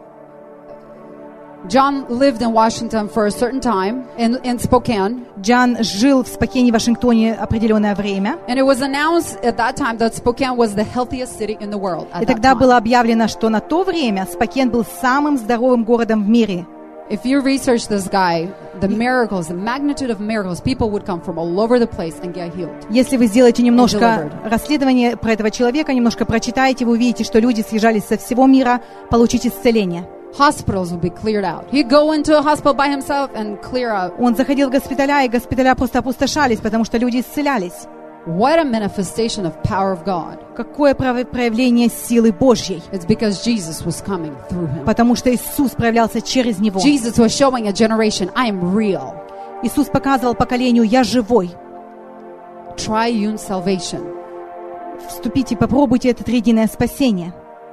[SPEAKER 1] John lived in Washington for a certain time in Spokane.
[SPEAKER 2] Джон жил в Спокене, Вашингтоне определенное время.
[SPEAKER 1] And it was announced at that time that Spokane was the healthiest city in the world.
[SPEAKER 2] И тогда было объявлено, что на то время Спокен был самым здоровым городом в мире.
[SPEAKER 1] If you research this guy, the miracles, the magnitude of miracles, people would come from all over the place and get healed.
[SPEAKER 2] Если вы сделаете немножко расследование про этого человека, немножко прочитаете, вы увидите, что люди съезжались со всего мира получить исцеление.
[SPEAKER 1] Hospitals would be cleared out. He'd go into a hospital by himself and clear out.
[SPEAKER 2] Он заходил в госпиталя, и госпиталя просто опустошались, потому что люди исцелялись.
[SPEAKER 1] What a manifestation of power of God.
[SPEAKER 2] Какое проявление силы Божьей.
[SPEAKER 1] It's because Jesus was coming through him.
[SPEAKER 2] Потому что Иисус проявлялся через него.
[SPEAKER 1] Jesus was showing a generation, I am real.
[SPEAKER 2] Иисус показывал поколению, я живой.
[SPEAKER 1] Triune salvation.
[SPEAKER 2] Вступите, попробуйте это триединое спасение.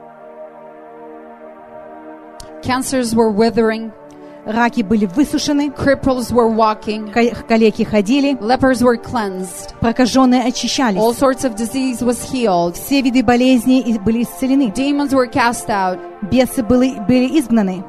[SPEAKER 1] Cancers were withering.
[SPEAKER 2] Раки были высушены.
[SPEAKER 1] Cripples were walking.
[SPEAKER 2] Калеки ходили.
[SPEAKER 1] Lepers were cleansed.
[SPEAKER 2] Прокаженные очищались.
[SPEAKER 1] All sorts of disease was healed.
[SPEAKER 2] Все виды болезней были исцелены.
[SPEAKER 1] Demons were cast out.
[SPEAKER 2] Бесы были изгнаны.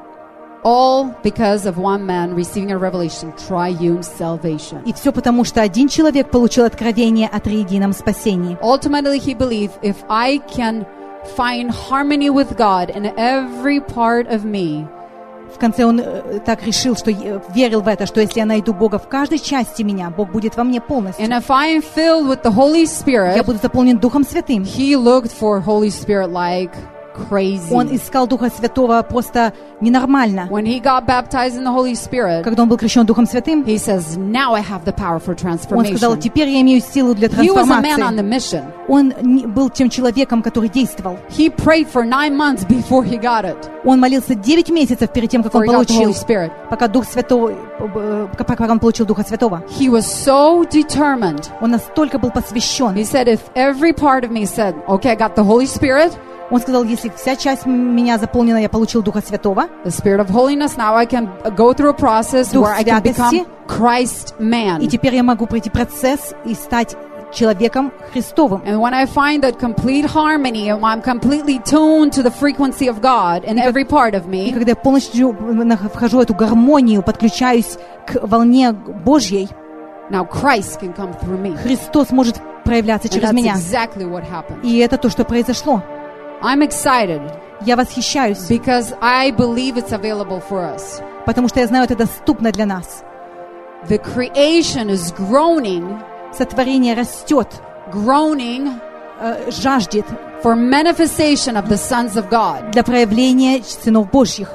[SPEAKER 1] All because of one man receiving a revelation, triune salvation.
[SPEAKER 2] И все потому, что один человек получил откровение о триедином спасении.
[SPEAKER 1] Ultimately, he believed, if I can find harmony with God in every part of me.
[SPEAKER 2] В конце он так решил, что верил в это, что если я найду Бога в каждой части меня, Бог будет во мне полностью.
[SPEAKER 1] And if I am filled with the Holy Spirit,
[SPEAKER 2] я буду заполнен Духом Святым.
[SPEAKER 1] He looked for Holy Spirit like crazy.
[SPEAKER 2] Он искал Духа Святого просто ненормально.
[SPEAKER 1] When he got baptized in the Holy Spirit,
[SPEAKER 2] когда он был крещен Духом Святым,
[SPEAKER 1] he says, "Now I have the power for transformation."
[SPEAKER 2] Он сказал, теперь я имею силу для трансформации.
[SPEAKER 1] He was a man on the mission.
[SPEAKER 2] Он был тем человеком, который действовал.
[SPEAKER 1] He prayed for 9 months before he got it.
[SPEAKER 2] Он молился 9 месяцев перед тем, как он получил, пока Дух Святой, пока он получил Духа Святого.
[SPEAKER 1] He was so determined.
[SPEAKER 2] Он настолько был посвящен.
[SPEAKER 1] He said, if every part of me said, "Okay, I got the Holy Spirit."
[SPEAKER 2] Он сказал, если вся часть меня заполнена, я получил Духа Святого.
[SPEAKER 1] The Spirit of holiness, now I can go through a process where I can become Christ man.
[SPEAKER 2] И теперь я могу пройти процесс и стать человеком Христовым.
[SPEAKER 1] And when I find that complete harmony, I'm completely tuned to the frequency of God in every part of me.
[SPEAKER 2] И когда я полностью вхожу в эту гармонию, подключаюсь к волне Божьей,
[SPEAKER 1] now Christ can come through me.
[SPEAKER 2] Христос может проявляться через меня.
[SPEAKER 1] Exactly what happened.
[SPEAKER 2] И это то, что произошло.
[SPEAKER 1] I'm excited.
[SPEAKER 2] Я восхищаюсь.
[SPEAKER 1] Because I believe it's available for us.
[SPEAKER 2] Потому что я знаю, это доступно для нас.
[SPEAKER 1] The creation is groaning.
[SPEAKER 2] Сотворение растет.
[SPEAKER 1] Groaning.
[SPEAKER 2] Жаждет.
[SPEAKER 1] For manifestation of the sons of God.
[SPEAKER 2] Для проявления сынов Божьих.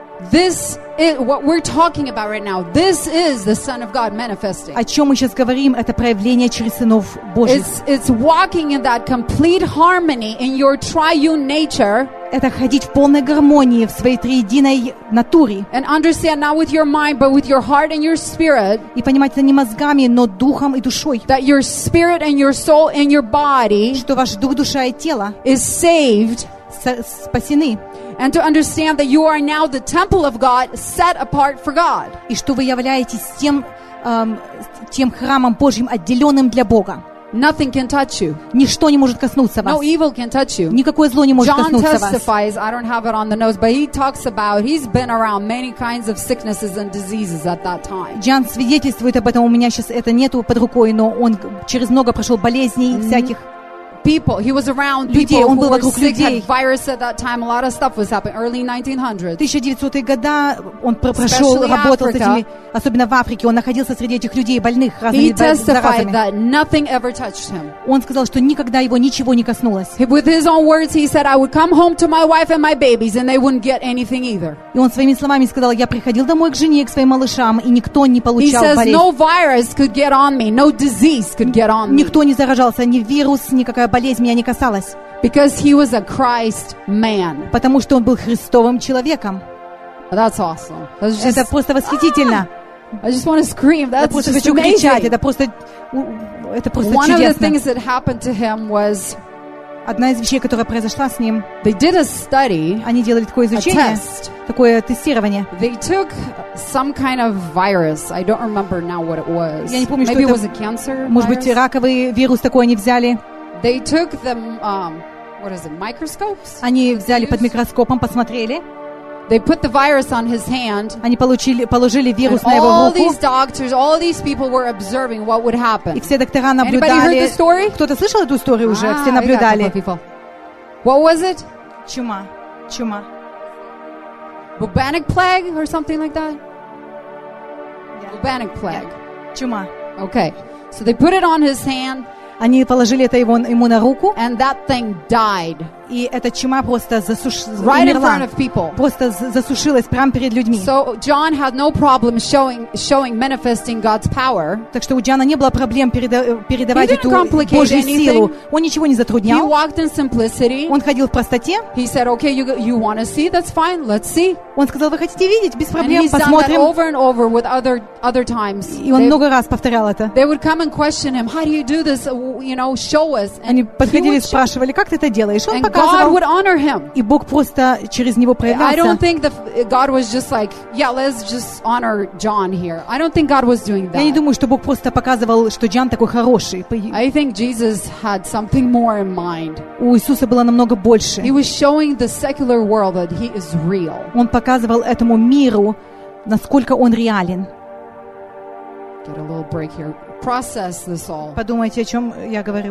[SPEAKER 1] This is what we're talking about right now. This is the Son of God manifesting.
[SPEAKER 2] О чем мы сейчас говорим, это проявление через сынов Божьих.
[SPEAKER 1] It's walking in that complete harmony in your triune nature.
[SPEAKER 2] Это ходить в полной гармонии в своей триединой натуре.
[SPEAKER 1] And understand not with your mind, but with your heart and your spirit.
[SPEAKER 2] И понимать это не мозгами, но духом и душой.
[SPEAKER 1] That your spirit and your soul and your body.
[SPEAKER 2] Что ваш дух, душа и тело.
[SPEAKER 1] Is saved.
[SPEAKER 2] Спасены.
[SPEAKER 1] And to understand that you are now the temple of God, set apart for God.
[SPEAKER 2] И что вы являетесь тем храмом Божьим, отделенным для Бога.
[SPEAKER 1] Nothing can touch you.
[SPEAKER 2] Ничто не может коснуться вас.
[SPEAKER 1] No evil can touch you.
[SPEAKER 2] Никакое зло не может коснуться вас.
[SPEAKER 1] John testifies, I don't have it on the notes, but he talks about he's been around many kinds of sicknesses and diseases at that time.
[SPEAKER 2] Джон свидетельствует об этом, у меня сейчас это нету под рукой, но он через много прошел болезней всяких.
[SPEAKER 1] People. He was around
[SPEAKER 2] людей,
[SPEAKER 1] people
[SPEAKER 2] он был
[SPEAKER 1] who were
[SPEAKER 2] вокруг
[SPEAKER 1] sick,
[SPEAKER 2] людей.
[SPEAKER 1] had virus at that time. A lot of stuff was happening. Early 1900s.
[SPEAKER 2] 1900-е годы он прошел, работал с этими, особенно в Африке. Он находился среди этих людей больных разными заразами.
[SPEAKER 1] That nothing ever touched him.
[SPEAKER 2] Он сказал, что никогда его ничего не коснулось.
[SPEAKER 1] With his own words, he said, "I would come home to my wife and my babies, and they wouldn't get anything either."
[SPEAKER 2] И он своими словами сказал, я приходил домой к жене, к своим малышам, и никто не получал болезнь.
[SPEAKER 1] He says, "No virus could get on me, no disease could get on me."
[SPEAKER 2] Никто не заражался, ни вирус, никакая болезнь меня не касалась.
[SPEAKER 1] Because he was a Christ man.
[SPEAKER 2] Потому что он был Христовым человеком.
[SPEAKER 1] That's awesome.
[SPEAKER 2] Это просто восхитительно.
[SPEAKER 1] I just want to scream. That's
[SPEAKER 2] просто
[SPEAKER 1] just
[SPEAKER 2] хочу
[SPEAKER 1] amazing.
[SPEAKER 2] кричать. Это просто
[SPEAKER 1] One
[SPEAKER 2] чудесно.
[SPEAKER 1] of the things that happened to him was
[SPEAKER 2] Одна из вещей, которая произошла с ним,
[SPEAKER 1] they did a study,
[SPEAKER 2] они делали такое изучение, такое тестирование.
[SPEAKER 1] They took some kind of virus. I don't remember now what it was.
[SPEAKER 2] Я не помню,
[SPEAKER 1] Maybe
[SPEAKER 2] что
[SPEAKER 1] it was a cancer
[SPEAKER 2] может быть, раковый вирус такой они взяли.
[SPEAKER 1] They took the, what is it, microscopes?
[SPEAKER 2] Они взяли под микроскопом, посмотрели.
[SPEAKER 1] They put the virus on his hand.
[SPEAKER 2] Они положили вирус на его
[SPEAKER 1] all
[SPEAKER 2] руку.
[SPEAKER 1] These doctors, all these people were observing what would happen.
[SPEAKER 2] И все доктора наблюдали.
[SPEAKER 1] Anybody heard the story?
[SPEAKER 2] Кто-то слышал эту историю уже? Все наблюдали.
[SPEAKER 1] What was it?
[SPEAKER 2] Чума.
[SPEAKER 1] Bubonic plague or something like that? Yeah. Bubonic plague.
[SPEAKER 2] Yeah. Чума.
[SPEAKER 1] Okay. So they put it on his hand.
[SPEAKER 2] Они положили это ему на руку.
[SPEAKER 1] And that thing died.
[SPEAKER 2] И эта чума просто
[SPEAKER 1] right in front of people.
[SPEAKER 2] Просто засушилась прямо перед людьми.
[SPEAKER 1] So John had no problem showing manifesting God's power.
[SPEAKER 2] Так что у Джона не было проблем передавать эту Божью силу. Он ничего не затруднял.
[SPEAKER 1] He walked in simplicity.
[SPEAKER 2] Он ходил в простоте.
[SPEAKER 1] He said, "Okay, you want to see? That's fine. Let's see."
[SPEAKER 2] Он сказал, вы хотите видеть? Без проблем,
[SPEAKER 1] посмотрим. And he's done that over and over with other times.
[SPEAKER 2] И он много раз повторял это.
[SPEAKER 1] They would come and question him, "How do you do this? You know, show us."
[SPEAKER 2] Они подходили и спрашивали, как ты это делаешь? Он показывал.
[SPEAKER 1] God would honor him.
[SPEAKER 2] И Бог просто через него проявлялся.
[SPEAKER 1] I don't think that God was just like, yeah, let's just honor John here. I don't think God was doing that.
[SPEAKER 2] Я не думаю, что Бог просто показывал, что Джон такой хороший.
[SPEAKER 1] I think Jesus had something more in mind.
[SPEAKER 2] У Иисуса было намного больше.
[SPEAKER 1] He was showing the secular world that he is real.
[SPEAKER 2] Он показывал этому миру, насколько он реален.
[SPEAKER 1] Get a little break here. Process this all.
[SPEAKER 2] Подумайте, о чем я говорю.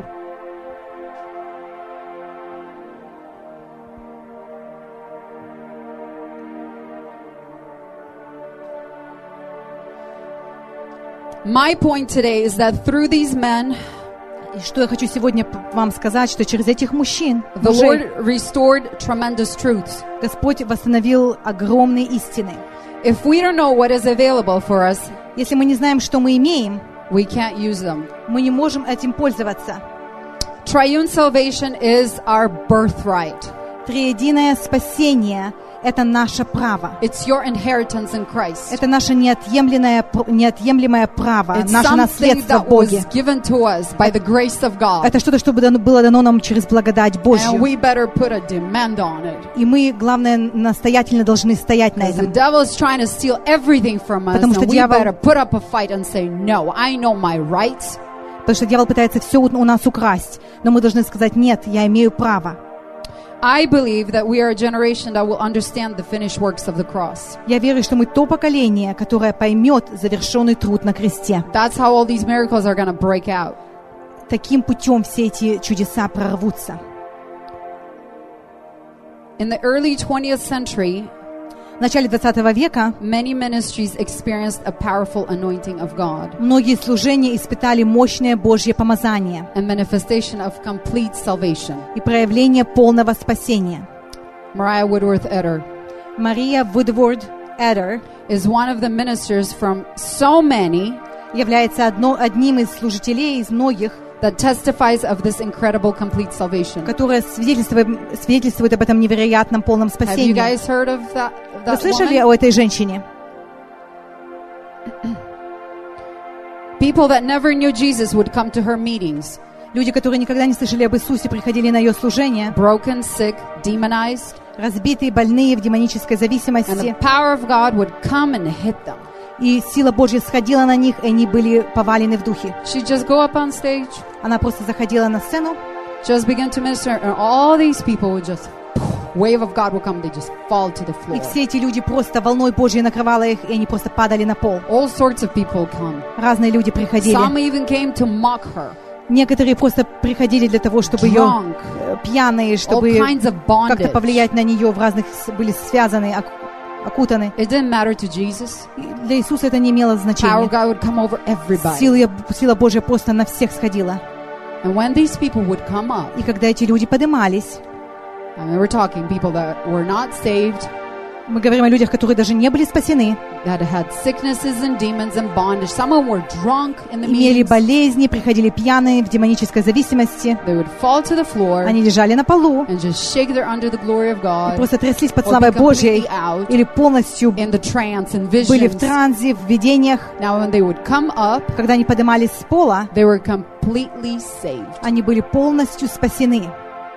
[SPEAKER 1] My point today is that through these men,
[SPEAKER 2] и что я хочу сегодня вам сказать, что через этих мужчин
[SPEAKER 1] the Lord restored tremendous truths.
[SPEAKER 2] Господь восстановил огромные истины.
[SPEAKER 1] If we don't know what is available for us,
[SPEAKER 2] если мы не знаем, что мы имеем,
[SPEAKER 1] we can't use them.
[SPEAKER 2] Мы не можем этим пользоваться.
[SPEAKER 1] Triune salvation is our birthright.
[SPEAKER 2] Триединое спасение — это наше право.
[SPEAKER 1] It's your inheritance in Christ.
[SPEAKER 2] Это наше неотъемлемое право, наше наследство в Боге.
[SPEAKER 1] It's given to us by the grace of God.
[SPEAKER 2] Это что-то, что было дано нам через благодать Божью.
[SPEAKER 1] And we better put a demand on it.
[SPEAKER 2] И мы, главное, настоятельно должны стоять на этом.
[SPEAKER 1] The devil is trying to steal everything from us, and we better put up a fight and say, no, I know my rights.
[SPEAKER 2] Потому что дьявол пытается все у нас украсть, но мы должны сказать, нет, я имею право.
[SPEAKER 1] I believe that we are a generation that will understand the finished works of the cross.
[SPEAKER 2] Я верю, что мы то поколение, которое поймет завершенный труд на кресте.
[SPEAKER 1] That's how all these miracles are going to break out.
[SPEAKER 2] Таким путем все эти чудеса прорвутся.
[SPEAKER 1] In the early 20th century,
[SPEAKER 2] в начале 20 века
[SPEAKER 1] many ministries experienced a powerful anointing of God.
[SPEAKER 2] Многие служения испытали мощное Божье помазание.
[SPEAKER 1] And manifestation of complete salvation.
[SPEAKER 2] И проявление полного спасения.
[SPEAKER 1] Mariah Woodworth-Etter.
[SPEAKER 2] Мария Woodworth-Etter
[SPEAKER 1] is one of the ministers from so many.
[SPEAKER 2] Является одним из служителей из многих.
[SPEAKER 1] That testifies of this incredible complete salvation.
[SPEAKER 2] Которая свидетельствует об этом невероятном полном спасении.
[SPEAKER 1] Have you guys heard of that
[SPEAKER 2] Вы слышали о этой женщине?
[SPEAKER 1] People that never knew Jesus would come to her meetings.
[SPEAKER 2] Люди, которые никогда не слышали об Иисусе, приходили на ее служение.
[SPEAKER 1] Broken, sick, demonized.
[SPEAKER 2] Разбитые, больные в демонической зависимости.
[SPEAKER 1] And the power of God would come and hit them.
[SPEAKER 2] И сила Божья сходила на них, и они были повалены в духе.
[SPEAKER 1] She'd just go up on stage.
[SPEAKER 2] Она просто заходила на сцену.
[SPEAKER 1] Just begin to minister, and all these people would just wave of God would come. They just fall to the floor.
[SPEAKER 2] И все эти люди просто волной Божьей накрывала их, и они просто падали на пол.
[SPEAKER 1] All sorts of people come.
[SPEAKER 2] Разные люди приходили.
[SPEAKER 1] Some even came to mock her.
[SPEAKER 2] Некоторые просто приходили для того, чтобы ее пьяные, чтобы как-то повлиять на нее, в разных были связаны, окутаны.
[SPEAKER 1] It didn't matter to Jesus.
[SPEAKER 2] Для Иисуса это не имело значения.
[SPEAKER 1] Power of God would come over everybody.
[SPEAKER 2] Сила Божья просто на всех сходила.
[SPEAKER 1] And when these people would come up,
[SPEAKER 2] и когда эти люди поднимались,
[SPEAKER 1] I mean, we're talking people that were not saved.
[SPEAKER 2] Мы говорим о людях, которые даже не были спасены.
[SPEAKER 1] That had sicknesses and demons and bondage. Some of them were drunk in the
[SPEAKER 2] имели
[SPEAKER 1] meetings.
[SPEAKER 2] болезни, приходили пьяные в демонической зависимости.
[SPEAKER 1] They would fall to the floor.
[SPEAKER 2] Они лежали на полу.
[SPEAKER 1] And just shake there under the glory of God.
[SPEAKER 2] И просто тряслись под славой Божьей. Или полностью
[SPEAKER 1] in the trance and visions.
[SPEAKER 2] были в трансе, в видениях.
[SPEAKER 1] Now when they would come up,
[SPEAKER 2] когда они поднимались с пола,
[SPEAKER 1] they were completely saved.
[SPEAKER 2] Они были полностью спасены.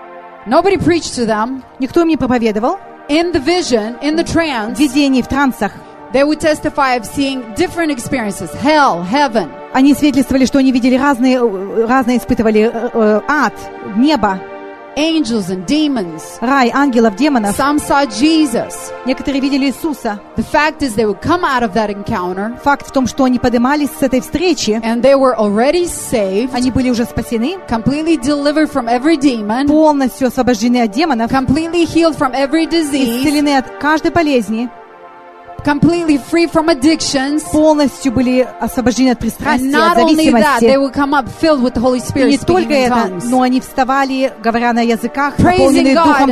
[SPEAKER 1] Nobody preached to them.
[SPEAKER 2] Никто им не проповедовал.
[SPEAKER 1] In the vision, in the trance,
[SPEAKER 2] в видении, в трансах,
[SPEAKER 1] they would testify of seeing different experiences, hell, heaven.
[SPEAKER 2] Они свидетельствовали, что они видели разные испытывали ад, небо,
[SPEAKER 1] angels and demons.
[SPEAKER 2] Рай, ангелов, демонов.
[SPEAKER 1] Some saw Jesus.
[SPEAKER 2] Некоторые видели Иисуса.
[SPEAKER 1] The fact is they would come out of that encounter.
[SPEAKER 2] Факт в том, что они поднимались с этой встречи.
[SPEAKER 1] And they were already saved.
[SPEAKER 2] Они были уже спасены.
[SPEAKER 1] Completely delivered from every demon.
[SPEAKER 2] Полностью освобождены от демонов.
[SPEAKER 1] Completely healed from every disease.
[SPEAKER 2] Исцелены от каждой болезни.
[SPEAKER 1] Completely free from addictions.
[SPEAKER 2] Полностью были освобождены от пристрастия, от
[SPEAKER 1] зависимости. That, they would come up filled with the Holy Spirit,
[SPEAKER 2] и не только это, но они вставали, говоря на языках, наполненные Духом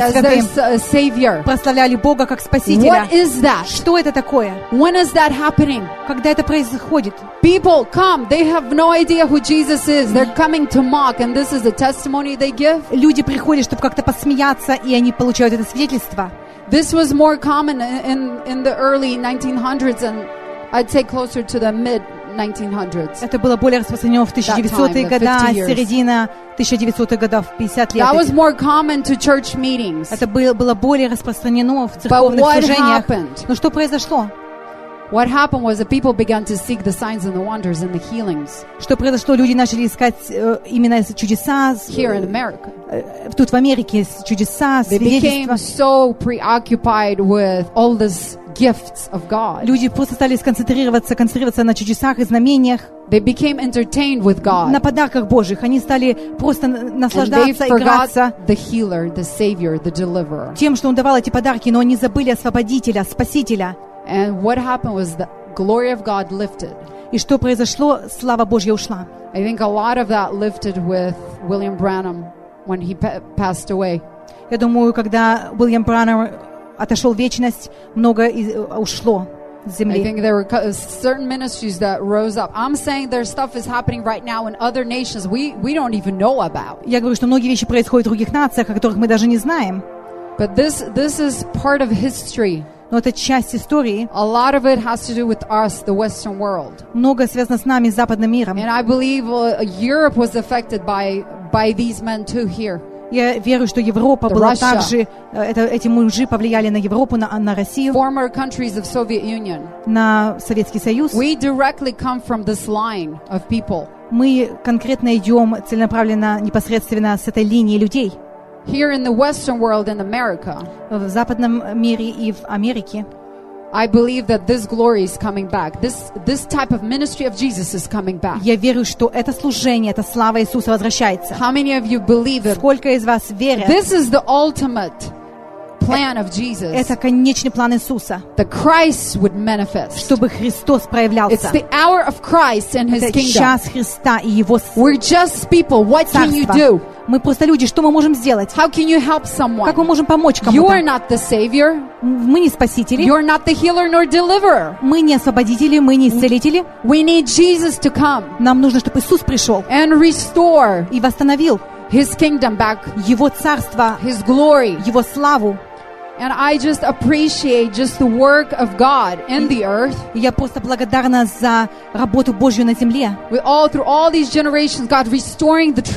[SPEAKER 2] Святым, прославляли Бога как Спасителя.
[SPEAKER 1] What is that?
[SPEAKER 2] Что это такое?
[SPEAKER 1] When is that happening?
[SPEAKER 2] Когда это происходит?
[SPEAKER 1] People come, they have no idea who Jesus is. They're coming to mock, and this is the testimony they give.
[SPEAKER 2] Люди приходят, чтобы как-то посмеяться, и они получают это свидетельство.
[SPEAKER 1] This was more common in the early 1900s and I'd say closer to the mid 1900s.
[SPEAKER 2] Это было более распространено в 1900-е годы, середина 1900-х годов, 50 лет.
[SPEAKER 1] That was more common to church meetings.
[SPEAKER 2] Это было более распространено в церковных служениях. Но что произошло?
[SPEAKER 1] What happened was that people began to seek the signs and the wonders and the healings.
[SPEAKER 2] Что произошло? Люди начали искать именно чудеса.
[SPEAKER 1] Here in America.
[SPEAKER 2] Тут в Америке чудеса, свидетельства.
[SPEAKER 1] They became so preoccupied with all these gifts of God.
[SPEAKER 2] Люди просто стали концентрироваться на чудесах и знамениях.
[SPEAKER 1] They became entertained with God.
[SPEAKER 2] На подарках Божьих. Они стали просто наслаждаться, играться.
[SPEAKER 1] The healer, the savior, the deliverer.
[SPEAKER 2] Тем, что Он давал эти подарки, но они забыли освободителя, спасителя.
[SPEAKER 1] And what happened was the glory of God lifted.
[SPEAKER 2] И что произошло? Слава Божья ушла.
[SPEAKER 1] I think a lot of that lifted with William Branham when he passed away.
[SPEAKER 2] Я думаю, когда Уильям Бранхам отошел в вечность, много ушло с земли.
[SPEAKER 1] I think there were certain ministries that rose up. I'm saying their stuff is happening right now in other nations we don't even know about.
[SPEAKER 2] Я говорю, что многие вещи происходят в других нациях, о которых мы даже не знаем.
[SPEAKER 1] But this is part of history.
[SPEAKER 2] Но это часть истории.
[SPEAKER 1] A lot of it has to do with us, the Western world.
[SPEAKER 2] Много связано с нами, с западным миром.
[SPEAKER 1] And I believe Europe was affected by these men too here.
[SPEAKER 2] Я верю, что Европа была также, эти мужи повлияли на Европу, на Россию,
[SPEAKER 1] former countries of Soviet Union.
[SPEAKER 2] На Советский Союз.
[SPEAKER 1] We directly come from this line of people.
[SPEAKER 2] Мы конкретно идем целенаправленно, непосредственно с этой линии людей.
[SPEAKER 1] Here in the Western world in America,
[SPEAKER 2] в западном мире и в Америке,
[SPEAKER 1] I believe that this glory is coming back. This type of ministry of Jesus is coming back.
[SPEAKER 2] Я верю, что это служение, эта слава Иисуса возвращается.
[SPEAKER 1] How many of you believe it?
[SPEAKER 2] Сколько из вас верят?
[SPEAKER 1] This is the ultimate plan of Jesus.
[SPEAKER 2] Это конечный план Иисуса.
[SPEAKER 1] The Christ would manifest.
[SPEAKER 2] Чтобы Христос проявлялся.
[SPEAKER 1] It's the hour of Christ and His kingdom.
[SPEAKER 2] Это час Христа и Его царства.
[SPEAKER 1] We're just people. What can you do?
[SPEAKER 2] Мы просто люди. Что мы можем сделать?
[SPEAKER 1] How can you help someone?
[SPEAKER 2] Как мы можем помочь кому-то?
[SPEAKER 1] You are not the savior.
[SPEAKER 2] Мы не спасители.
[SPEAKER 1] You are not the healer nor deliverer.
[SPEAKER 2] Мы не освободители, мы не исцелители.
[SPEAKER 1] We need Jesus to come.
[SPEAKER 2] Нам нужно, чтобы Иисус пришел.
[SPEAKER 1] And restore.
[SPEAKER 2] И восстановил.
[SPEAKER 1] His kingdom back.
[SPEAKER 2] Его царство.
[SPEAKER 1] His glory.
[SPEAKER 2] Его славу.
[SPEAKER 1] And I just appreciate just the work of God in the earth.
[SPEAKER 2] Я просто благодарна за работу Божью на земле.
[SPEAKER 1] Through all these generations, God restoring the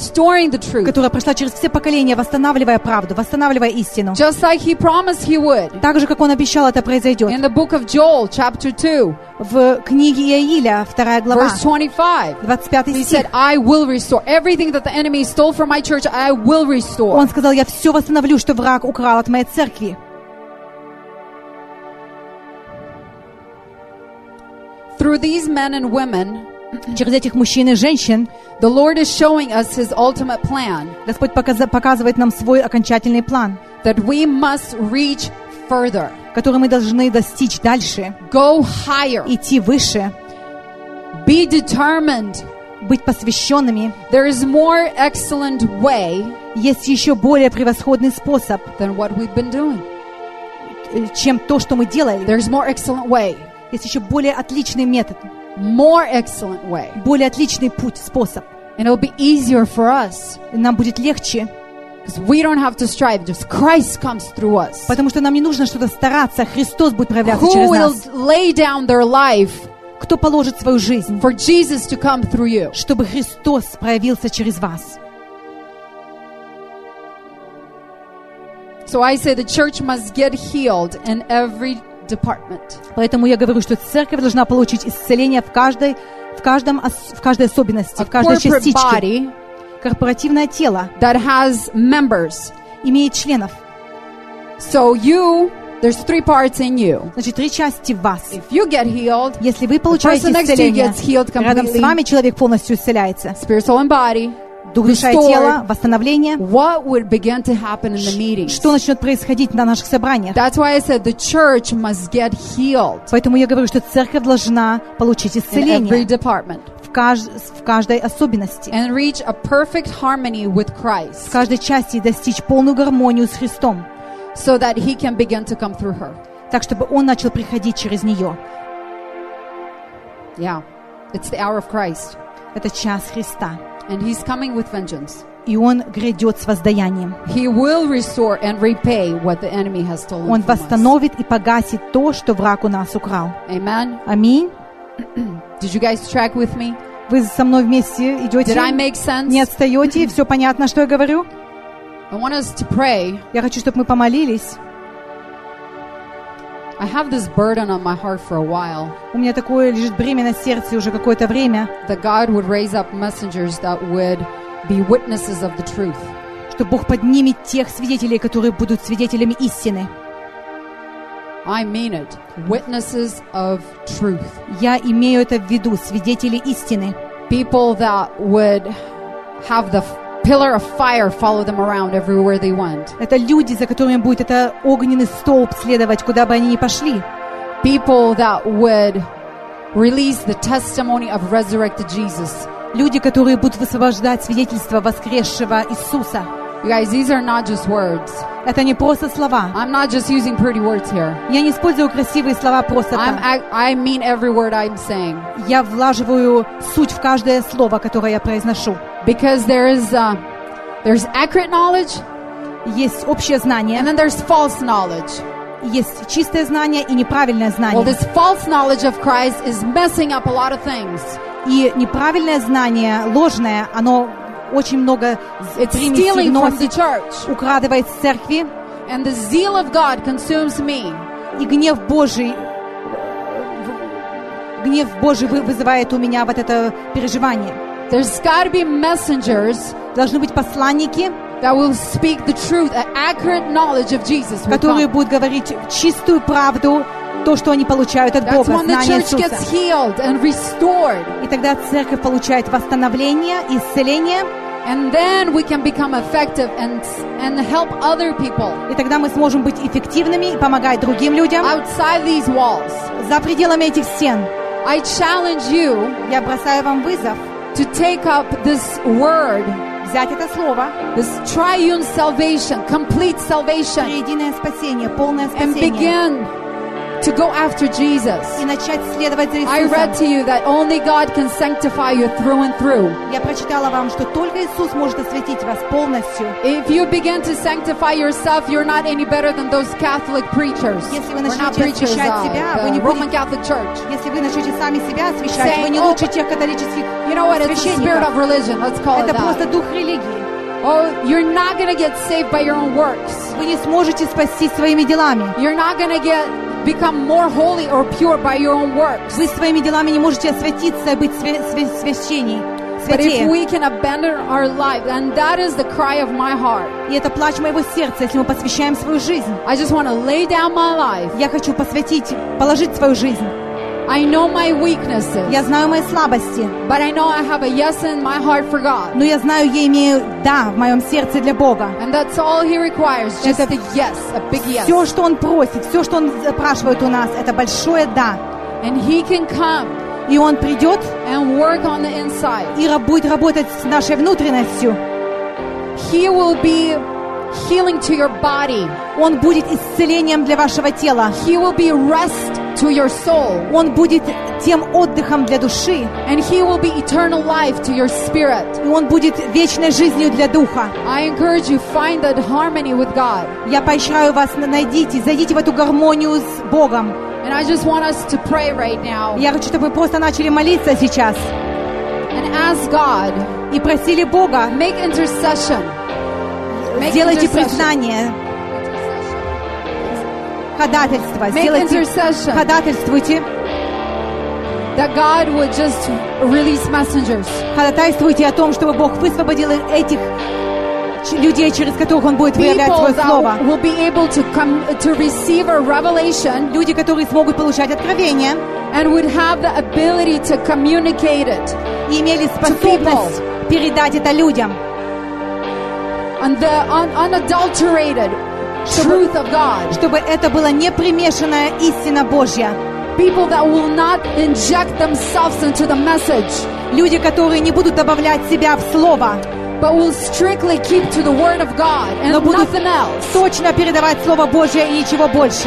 [SPEAKER 1] truth.
[SPEAKER 2] Которая прошла через все поколения, восстанавливая правду, восстанавливая истину.
[SPEAKER 1] Just like He promised He would.
[SPEAKER 2] Так же, как Он обещал, это произойдет.
[SPEAKER 1] In the book of Joel, chapter 2.
[SPEAKER 2] В книге Иаиля, 2 глава,
[SPEAKER 1] verse 25.
[SPEAKER 2] 25
[SPEAKER 1] He
[SPEAKER 2] стих.
[SPEAKER 1] said, I will restore everything that the enemy stole from my church. I will restore.
[SPEAKER 2] Он сказал, я все восстановлю, что враг украл от моей церкви.
[SPEAKER 1] Through these men and women,
[SPEAKER 2] через этих мужчин и женщин,
[SPEAKER 1] the Lord is showing us His ultimate plan.
[SPEAKER 2] Господь показывает нам свой окончательный план,
[SPEAKER 1] that we must reach further,
[SPEAKER 2] который мы должны достичь дальше,
[SPEAKER 1] go higher,
[SPEAKER 2] идти выше,
[SPEAKER 1] be determined,
[SPEAKER 2] быть посвященными.
[SPEAKER 1] There is more excellent way,
[SPEAKER 2] есть еще более превосходный способ,
[SPEAKER 1] than what we've been doing.
[SPEAKER 2] Чем то, что мы делали.
[SPEAKER 1] There's more excellent way.
[SPEAKER 2] Есть еще более отличный метод.
[SPEAKER 1] More excellent way.
[SPEAKER 2] Более отличный путь, способ.
[SPEAKER 1] And it'll be easier for us.
[SPEAKER 2] Нам будет легче.
[SPEAKER 1] Because we don't have to strive, just Christ comes through us.
[SPEAKER 2] Потому что нам не нужно что-то стараться, Христос будет проявляться через нас.
[SPEAKER 1] Who will lay down their life?
[SPEAKER 2] Кто положит свою жизнь?
[SPEAKER 1] For Jesus to come through you.
[SPEAKER 2] Чтобы Христос проявился через вас.
[SPEAKER 1] So I say the church must get healed in every department.
[SPEAKER 2] Поэтому я говорю, что церковь должна получить исцеление в каждой особенности, в каждой частичке. Корпоративное тело
[SPEAKER 1] that has members.
[SPEAKER 2] Имеет членов.
[SPEAKER 1] So there's 3 parts in you.
[SPEAKER 2] Значит, 3 части в вас.
[SPEAKER 1] If you get healed,
[SPEAKER 2] если вы получаете исцеление, рядом с вами человек полностью исцеляется.
[SPEAKER 1] Spirit, soul, and body.
[SPEAKER 2] Дух, душа и тело, восстановление.
[SPEAKER 1] What would begin to happen in the meetings?
[SPEAKER 2] Что начнет происходить на наших собраниях?
[SPEAKER 1] That's why I said the church must get healed.
[SPEAKER 2] Поэтому я говорю, что церковь должна получить исцеление.
[SPEAKER 1] In every department.
[SPEAKER 2] В каждой особенности.
[SPEAKER 1] And reach a perfect harmony with Christ.
[SPEAKER 2] В каждой части достичь полную гармонию с Христом.
[SPEAKER 1] So that He can begin to come through her.
[SPEAKER 2] Так, чтобы Он начал приходить через нее.
[SPEAKER 1] Yeah, it's the hour of Christ.
[SPEAKER 2] Это час Христа.
[SPEAKER 1] And He's coming with vengeance.
[SPEAKER 2] И Он грядет с воздаянием.
[SPEAKER 1] He will restore and repay what the enemy has stolen.
[SPEAKER 2] Он восстановит и погасит то, что враг у нас украл.
[SPEAKER 1] Amen.
[SPEAKER 2] Аминь.
[SPEAKER 1] Did you guys track with me?
[SPEAKER 2] Вы со мной вместе идете?
[SPEAKER 1] Did I make sense?
[SPEAKER 2] Не отстаете? Все понятно, что я говорю?
[SPEAKER 1] I want us to pray.
[SPEAKER 2] Я хочу, чтобы мы помолились.
[SPEAKER 1] I have this burden on my heart for a while.
[SPEAKER 2] У меня такое лежит бремя на сердце уже какое-то время.
[SPEAKER 1] That God would raise up messengers that would be witnesses of the truth.
[SPEAKER 2] Что Бог поднимет тех свидетелей, которые будут свидетелями истины.
[SPEAKER 1] I mean it. Witnesses of truth.
[SPEAKER 2] Я имею это в виду, свидетели истины.
[SPEAKER 1] People that would have the pillar of fire follow them around everywhere they went.
[SPEAKER 2] Это люди, за которыми будет это огненный столб следовать, куда бы они ни пошли.
[SPEAKER 1] People that would release the testimony of resurrected Jesus.
[SPEAKER 2] Люди, которые будут высвобождать свидетельство воскресшего Иисуса.
[SPEAKER 1] You guys, these are not just words.
[SPEAKER 2] Это не просто слова.
[SPEAKER 1] I'm not just using pretty words here.
[SPEAKER 2] Я не использую красивые слова просто так.
[SPEAKER 1] I mean every word I'm saying.
[SPEAKER 2] Я влаживаю суть в каждое слово, которое я произношу.
[SPEAKER 1] Because there's accurate knowledge.
[SPEAKER 2] Есть общее знание.
[SPEAKER 1] And then there's false knowledge.
[SPEAKER 2] Есть чистое знание и неправильное знание.
[SPEAKER 1] Well, this false knowledge of Christ is messing up a lot of things.
[SPEAKER 2] И неправильное знание, ложное, оно очень много примесей вносит, украдывает с церкви.
[SPEAKER 1] And the zeal of God consumes me.
[SPEAKER 2] И гнев Божий вызывает у меня вот это переживание.
[SPEAKER 1] There's got to be messengers.
[SPEAKER 2] Должны быть посланники,
[SPEAKER 1] that will speak the truth, an accurate knowledge of Jesus.
[SPEAKER 2] Которые будут говорить чистую правду, то, что они получают от Бога, знание Иисуса. И тогда церковь получает восстановление, исцеление.
[SPEAKER 1] And then we can become effective and help other people.
[SPEAKER 2] И тогда мы сможем быть эффективными и помогать другим людям.
[SPEAKER 1] Outside these walls.
[SPEAKER 2] За пределами этих стен.
[SPEAKER 1] I challenge you.
[SPEAKER 2] Я бросаю вам вызов.
[SPEAKER 1] To take up this word.
[SPEAKER 2] Взять это слово.
[SPEAKER 1] This triune salvation, complete salvation.
[SPEAKER 2] Триединое спасение, полное спасение.
[SPEAKER 1] And begin to go after Jesus.
[SPEAKER 2] И начать следовать за Иисусом.
[SPEAKER 1] I read to you that only God can sanctify you through and through.
[SPEAKER 2] Я прочитала вам, что только Иисус может осветить вас полностью.
[SPEAKER 1] If you begin to sanctify yourself, you're not any better than those Catholic preachers.
[SPEAKER 2] Если вы начнете освещать себя, вы не
[SPEAKER 1] Roman Catholic Church.
[SPEAKER 2] Если вы начнете сами себя освещать, вы не лучше тех католических священников.
[SPEAKER 1] You know what? It's the spirit of religion. Let's call it that.
[SPEAKER 2] Это просто дух религии.
[SPEAKER 1] Oh, you're not going to get saved by your own works.
[SPEAKER 2] Вы не сможете спастись своими делами.
[SPEAKER 1] You're not going to become more holy or pure by your own works.
[SPEAKER 2] Вы своими делами не можете осветиться и быть священней.
[SPEAKER 1] But if we can abandon our life, and that is the cry of my heart.
[SPEAKER 2] И это плач моего сердца, если мы посвящаем свою жизнь.
[SPEAKER 1] I just want to lay down my life.
[SPEAKER 2] Я хочу положить свою жизнь.
[SPEAKER 1] I know my weaknesses.
[SPEAKER 2] Я знаю мои слабости.
[SPEAKER 1] But I know I have a yes in my heart for God.
[SPEAKER 2] Но я знаю, я имею да в моем сердце для Бога.
[SPEAKER 1] And that's all He requires, just a yes, a big yes.
[SPEAKER 2] Все, что Он просит, все, что Он спрашивает у нас, это большое да.
[SPEAKER 1] And He can come.
[SPEAKER 2] И Он придет
[SPEAKER 1] and work on the inside.
[SPEAKER 2] И будет работать с нашей внутренностью.
[SPEAKER 1] He will be healing to your body.
[SPEAKER 2] Он будет исцелением для вашего тела.
[SPEAKER 1] He will be rest to your soul.
[SPEAKER 2] Он будет тем отдыхом для души.
[SPEAKER 1] And He will be eternal life to your spirit.
[SPEAKER 2] И Он будет вечной жизнью для духа.
[SPEAKER 1] I encourage you, find that harmony with God.
[SPEAKER 2] Я поощряю вас, зайдите в эту гармонию с Богом.
[SPEAKER 1] And I just want us to pray right now.
[SPEAKER 2] Я хочу, чтобы вы просто начали молиться сейчас.
[SPEAKER 1] And ask God.
[SPEAKER 2] И просили Бога.
[SPEAKER 1] Make intercession.
[SPEAKER 2] Сделайте признание. ходатайство.
[SPEAKER 1] Make intercession.
[SPEAKER 2] Ходатайствуйте.
[SPEAKER 1] That God would just release messengers.
[SPEAKER 2] Ходатайствуйте о том, чтобы Бог высвободил этих людей, через которых Он будет выявлять Свое Слово.
[SPEAKER 1] Will be able to receive a revelation.
[SPEAKER 2] Люди, которые смогут получать откровение.
[SPEAKER 1] And would have the ability to communicate it.
[SPEAKER 2] И имели способность передать это людям.
[SPEAKER 1] And the unadulterated truth of God.
[SPEAKER 2] Чтобы это была непримешанная истина Божья.
[SPEAKER 1] People that will not inject themselves into the message.
[SPEAKER 2] Люди, которые не будут добавлять себя в Слово.
[SPEAKER 1] But will strictly keep to the Word of God and nothing else.
[SPEAKER 2] Точно передавать Слово Божье и ничего больше.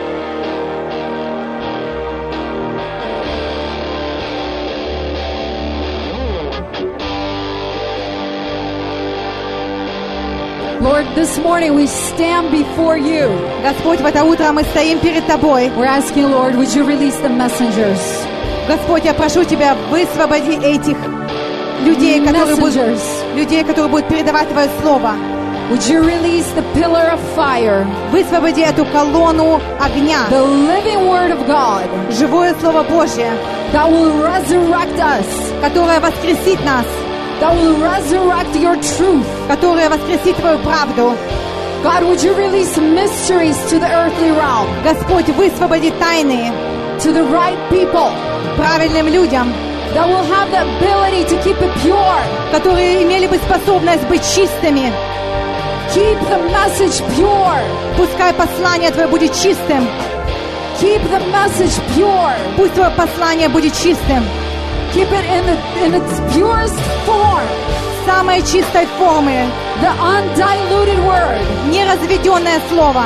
[SPEAKER 1] Lord, this morning we stand before you.
[SPEAKER 2] Господь, в это утро мы стоим перед Тобой.
[SPEAKER 1] We're asking, Lord, would you release the messengers?
[SPEAKER 2] Господь, я прошу Тебя, высвободи этих людей, которые будут передавать Твое Слово.
[SPEAKER 1] Would you release the pillar of fire?
[SPEAKER 2] Высвободи эту колонну огня.
[SPEAKER 1] The living word of God.
[SPEAKER 2] Живое Слово Божье.
[SPEAKER 1] That will resurrect us.
[SPEAKER 2] Которое воскресит нас.
[SPEAKER 1] That will resurrect your truth.
[SPEAKER 2] Которое воскресит Твою правду.
[SPEAKER 1] God, would you release mysteries to the earthly realm?
[SPEAKER 2] Господь, высвободи тайны
[SPEAKER 1] to the right people.
[SPEAKER 2] Правильным людям.
[SPEAKER 1] That will have the ability to keep it pure.
[SPEAKER 2] Которые имели бы способность быть чистыми.
[SPEAKER 1] Keep the message pure.
[SPEAKER 2] Пускай послание Твое будет чистым.
[SPEAKER 1] Keep the message pure.
[SPEAKER 2] Пусть Твое послание будет чистым.
[SPEAKER 1] Keep it in its purest form.
[SPEAKER 2] Самой чистой формы.
[SPEAKER 1] The undiluted word.
[SPEAKER 2] Неразведенное слово.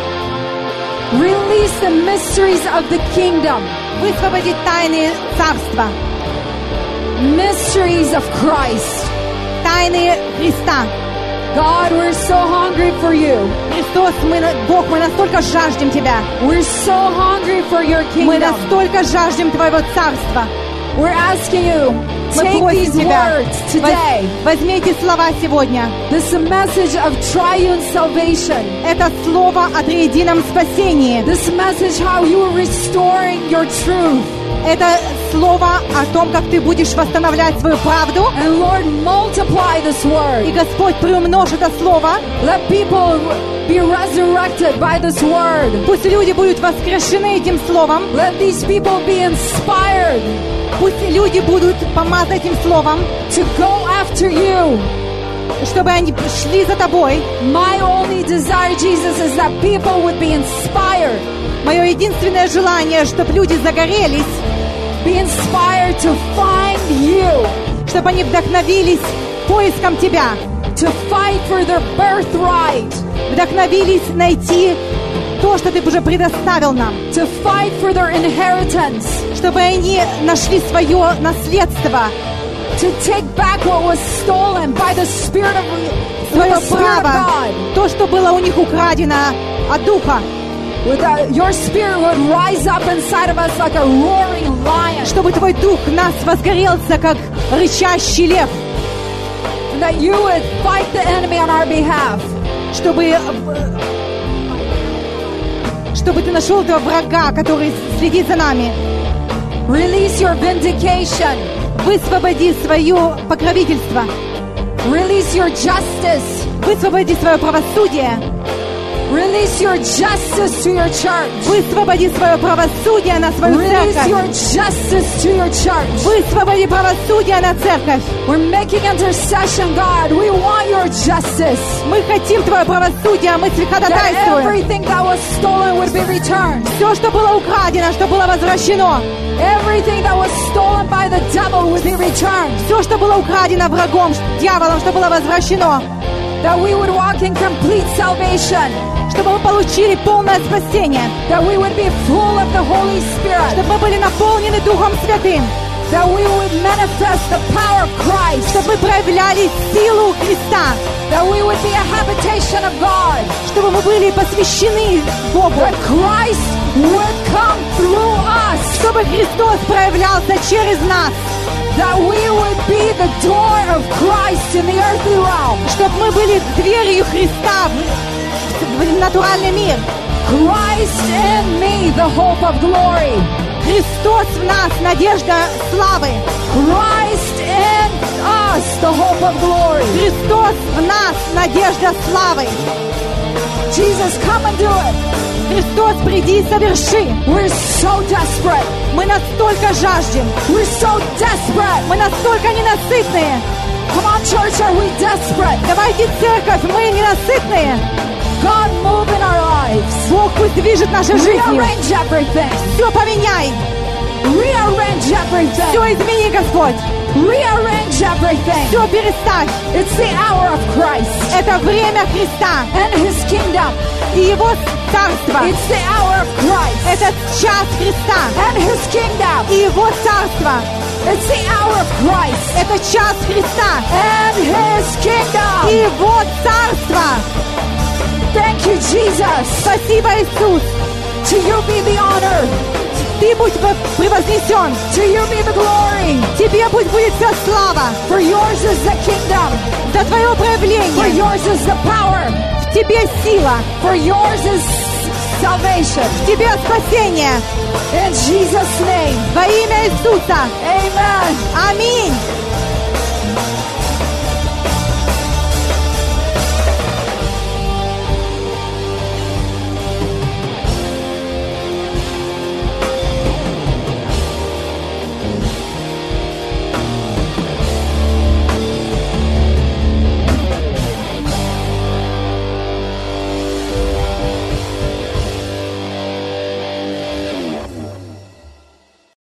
[SPEAKER 1] Release the mysteries of the kingdom.
[SPEAKER 2] Высвободить тайны царства.
[SPEAKER 1] Mysteries of Christ.
[SPEAKER 2] Тайны Христа.
[SPEAKER 1] God, we're so hungry for you.
[SPEAKER 2] Христос, Бог, мы настолько жаждем Тебя.
[SPEAKER 1] We're so hungry for your kingdom.
[SPEAKER 2] Мы настолько жаждем Твоего царства.
[SPEAKER 1] We're asking you, take these words today.
[SPEAKER 2] Возьми эти слова сегодня.
[SPEAKER 1] This message of triune salvation.
[SPEAKER 2] Это слово о триедином спасении.
[SPEAKER 1] This message how you are restoring your truth.
[SPEAKER 2] Это слово о том, как ты будешь восстановлять свою правду.
[SPEAKER 1] And Lord, multiply this word.
[SPEAKER 2] И Господь, приумножь это слово.
[SPEAKER 1] Let people be resurrected by this word.
[SPEAKER 2] Пусть люди будут воскрешены этим словом.
[SPEAKER 1] Let these people be inspired.
[SPEAKER 2] Пусть люди будут помазаны этим словом.
[SPEAKER 1] To go after you.
[SPEAKER 2] Чтобы они шли за Тобой.
[SPEAKER 1] My only desire, Jesus, is that people would be inspired.
[SPEAKER 2] Мое единственное желание, чтобы люди загорелись.
[SPEAKER 1] Be inspired to find you.
[SPEAKER 2] Чтобы они вдохновились поиском Тебя.
[SPEAKER 1] To fight for their birthright.
[SPEAKER 2] Вдохновились найти то, что Ты уже предоставил нам.
[SPEAKER 1] To fight for their inheritance.
[SPEAKER 2] Чтобы они нашли свое наследство.
[SPEAKER 1] To take back what was stolen by the Spirit of God.
[SPEAKER 2] То, что было у них украдено от Духа.
[SPEAKER 1] Your Spirit would rise up inside of us like a roaring lion.
[SPEAKER 2] Чтобы Твой Дух в нас возгорелся, как рычащий лев.
[SPEAKER 1] And that you would fight the enemy on our behalf.
[SPEAKER 2] Чтобы Ты нашел этого врага, который следит за нами.
[SPEAKER 1] Release your vindication.
[SPEAKER 2] Высвободи свое покровительство.
[SPEAKER 1] Release your justice.
[SPEAKER 2] Высвободи свое правосудие.
[SPEAKER 1] Release your justice to your church.
[SPEAKER 2] Высвободи свое правосудие на свою церковь.
[SPEAKER 1] Release your justice to your church.
[SPEAKER 2] Высвободи правосудие на церковь.
[SPEAKER 1] We're making intercession, God. We want your justice.
[SPEAKER 2] Мы хотим Твое правосудие, мы ходатайствуем.
[SPEAKER 1] That everything that was stolen would be returned.
[SPEAKER 2] Все, что было украдено, что было возвращено.
[SPEAKER 1] Everything that was stolen by the devil would be returned.
[SPEAKER 2] Все, что было украдено врагом, дьяволом, что было возвращено.
[SPEAKER 1] That we would walk in complete salvation.
[SPEAKER 2] Чтобы мы получили полное спасение.
[SPEAKER 1] That we would be full of the Holy Spirit.
[SPEAKER 2] Чтобы мы были наполнены Духом Святым.
[SPEAKER 1] That we would manifest the power of Christ.
[SPEAKER 2] Чтобы мы проявляли силу Христа.
[SPEAKER 1] That we would be a habitation of God.
[SPEAKER 2] Чтобы мы были посвящены Богу.
[SPEAKER 1] That Christ would come through us.
[SPEAKER 2] Чтобы Христос проявлялся через нас.
[SPEAKER 1] That we would be the door of Christ in the earthly realm.
[SPEAKER 2] Чтобы мы были дверью Христа в натуральный мир.
[SPEAKER 1] Christ in me, the hope of glory.
[SPEAKER 2] Христос в нас, надежда славы.
[SPEAKER 1] Christ in us, the hope of glory.
[SPEAKER 2] Христос в нас, надежда славы.
[SPEAKER 1] Jesus, come and do it.
[SPEAKER 2] Христос, приди и соверши.
[SPEAKER 1] We're so desperate.
[SPEAKER 2] Мы настолько жаждем.
[SPEAKER 1] We're so desperate.
[SPEAKER 2] Мы настолько ненасытные.
[SPEAKER 1] Come on, church, are we desperate?
[SPEAKER 2] Давайте, церковь, мы ненасытные.
[SPEAKER 1] God, move in our lives.
[SPEAKER 2] Бог пусть движет нашей жизнью.
[SPEAKER 1] Rearrange everything.
[SPEAKER 2] Все поменяй.
[SPEAKER 1] Rearrange everything.
[SPEAKER 2] Все измени, Господь.
[SPEAKER 1] Rearrange everything.
[SPEAKER 2] Все переставь.
[SPEAKER 1] It's the hour of Christ.
[SPEAKER 2] Это время Христа.
[SPEAKER 1] And His kingdom.
[SPEAKER 2] И Его царство.
[SPEAKER 1] It's the hour of Christ.
[SPEAKER 2] Это час Христа.
[SPEAKER 1] And His kingdom.
[SPEAKER 2] И Его царство.
[SPEAKER 1] It's the hour of Christ.
[SPEAKER 2] Это час Христа.
[SPEAKER 1] And His kingdom.
[SPEAKER 2] И Его царство.
[SPEAKER 1] Thank you, Jesus.
[SPEAKER 2] Спасибо, Иисус.
[SPEAKER 1] To you be the honor.
[SPEAKER 2] Ты будь превознесен.
[SPEAKER 1] To you be the glory.
[SPEAKER 2] Тебе пусть будет вся слава.
[SPEAKER 1] For yours is the kingdom.
[SPEAKER 2] За твое проявление.
[SPEAKER 1] For yours is the power.
[SPEAKER 2] В тебе сила.
[SPEAKER 1] For yours is salvation.
[SPEAKER 2] В тебе спасение.
[SPEAKER 1] In Jesus' name.
[SPEAKER 2] Во имя Иисуса.
[SPEAKER 1] Amen.
[SPEAKER 2] Аминь.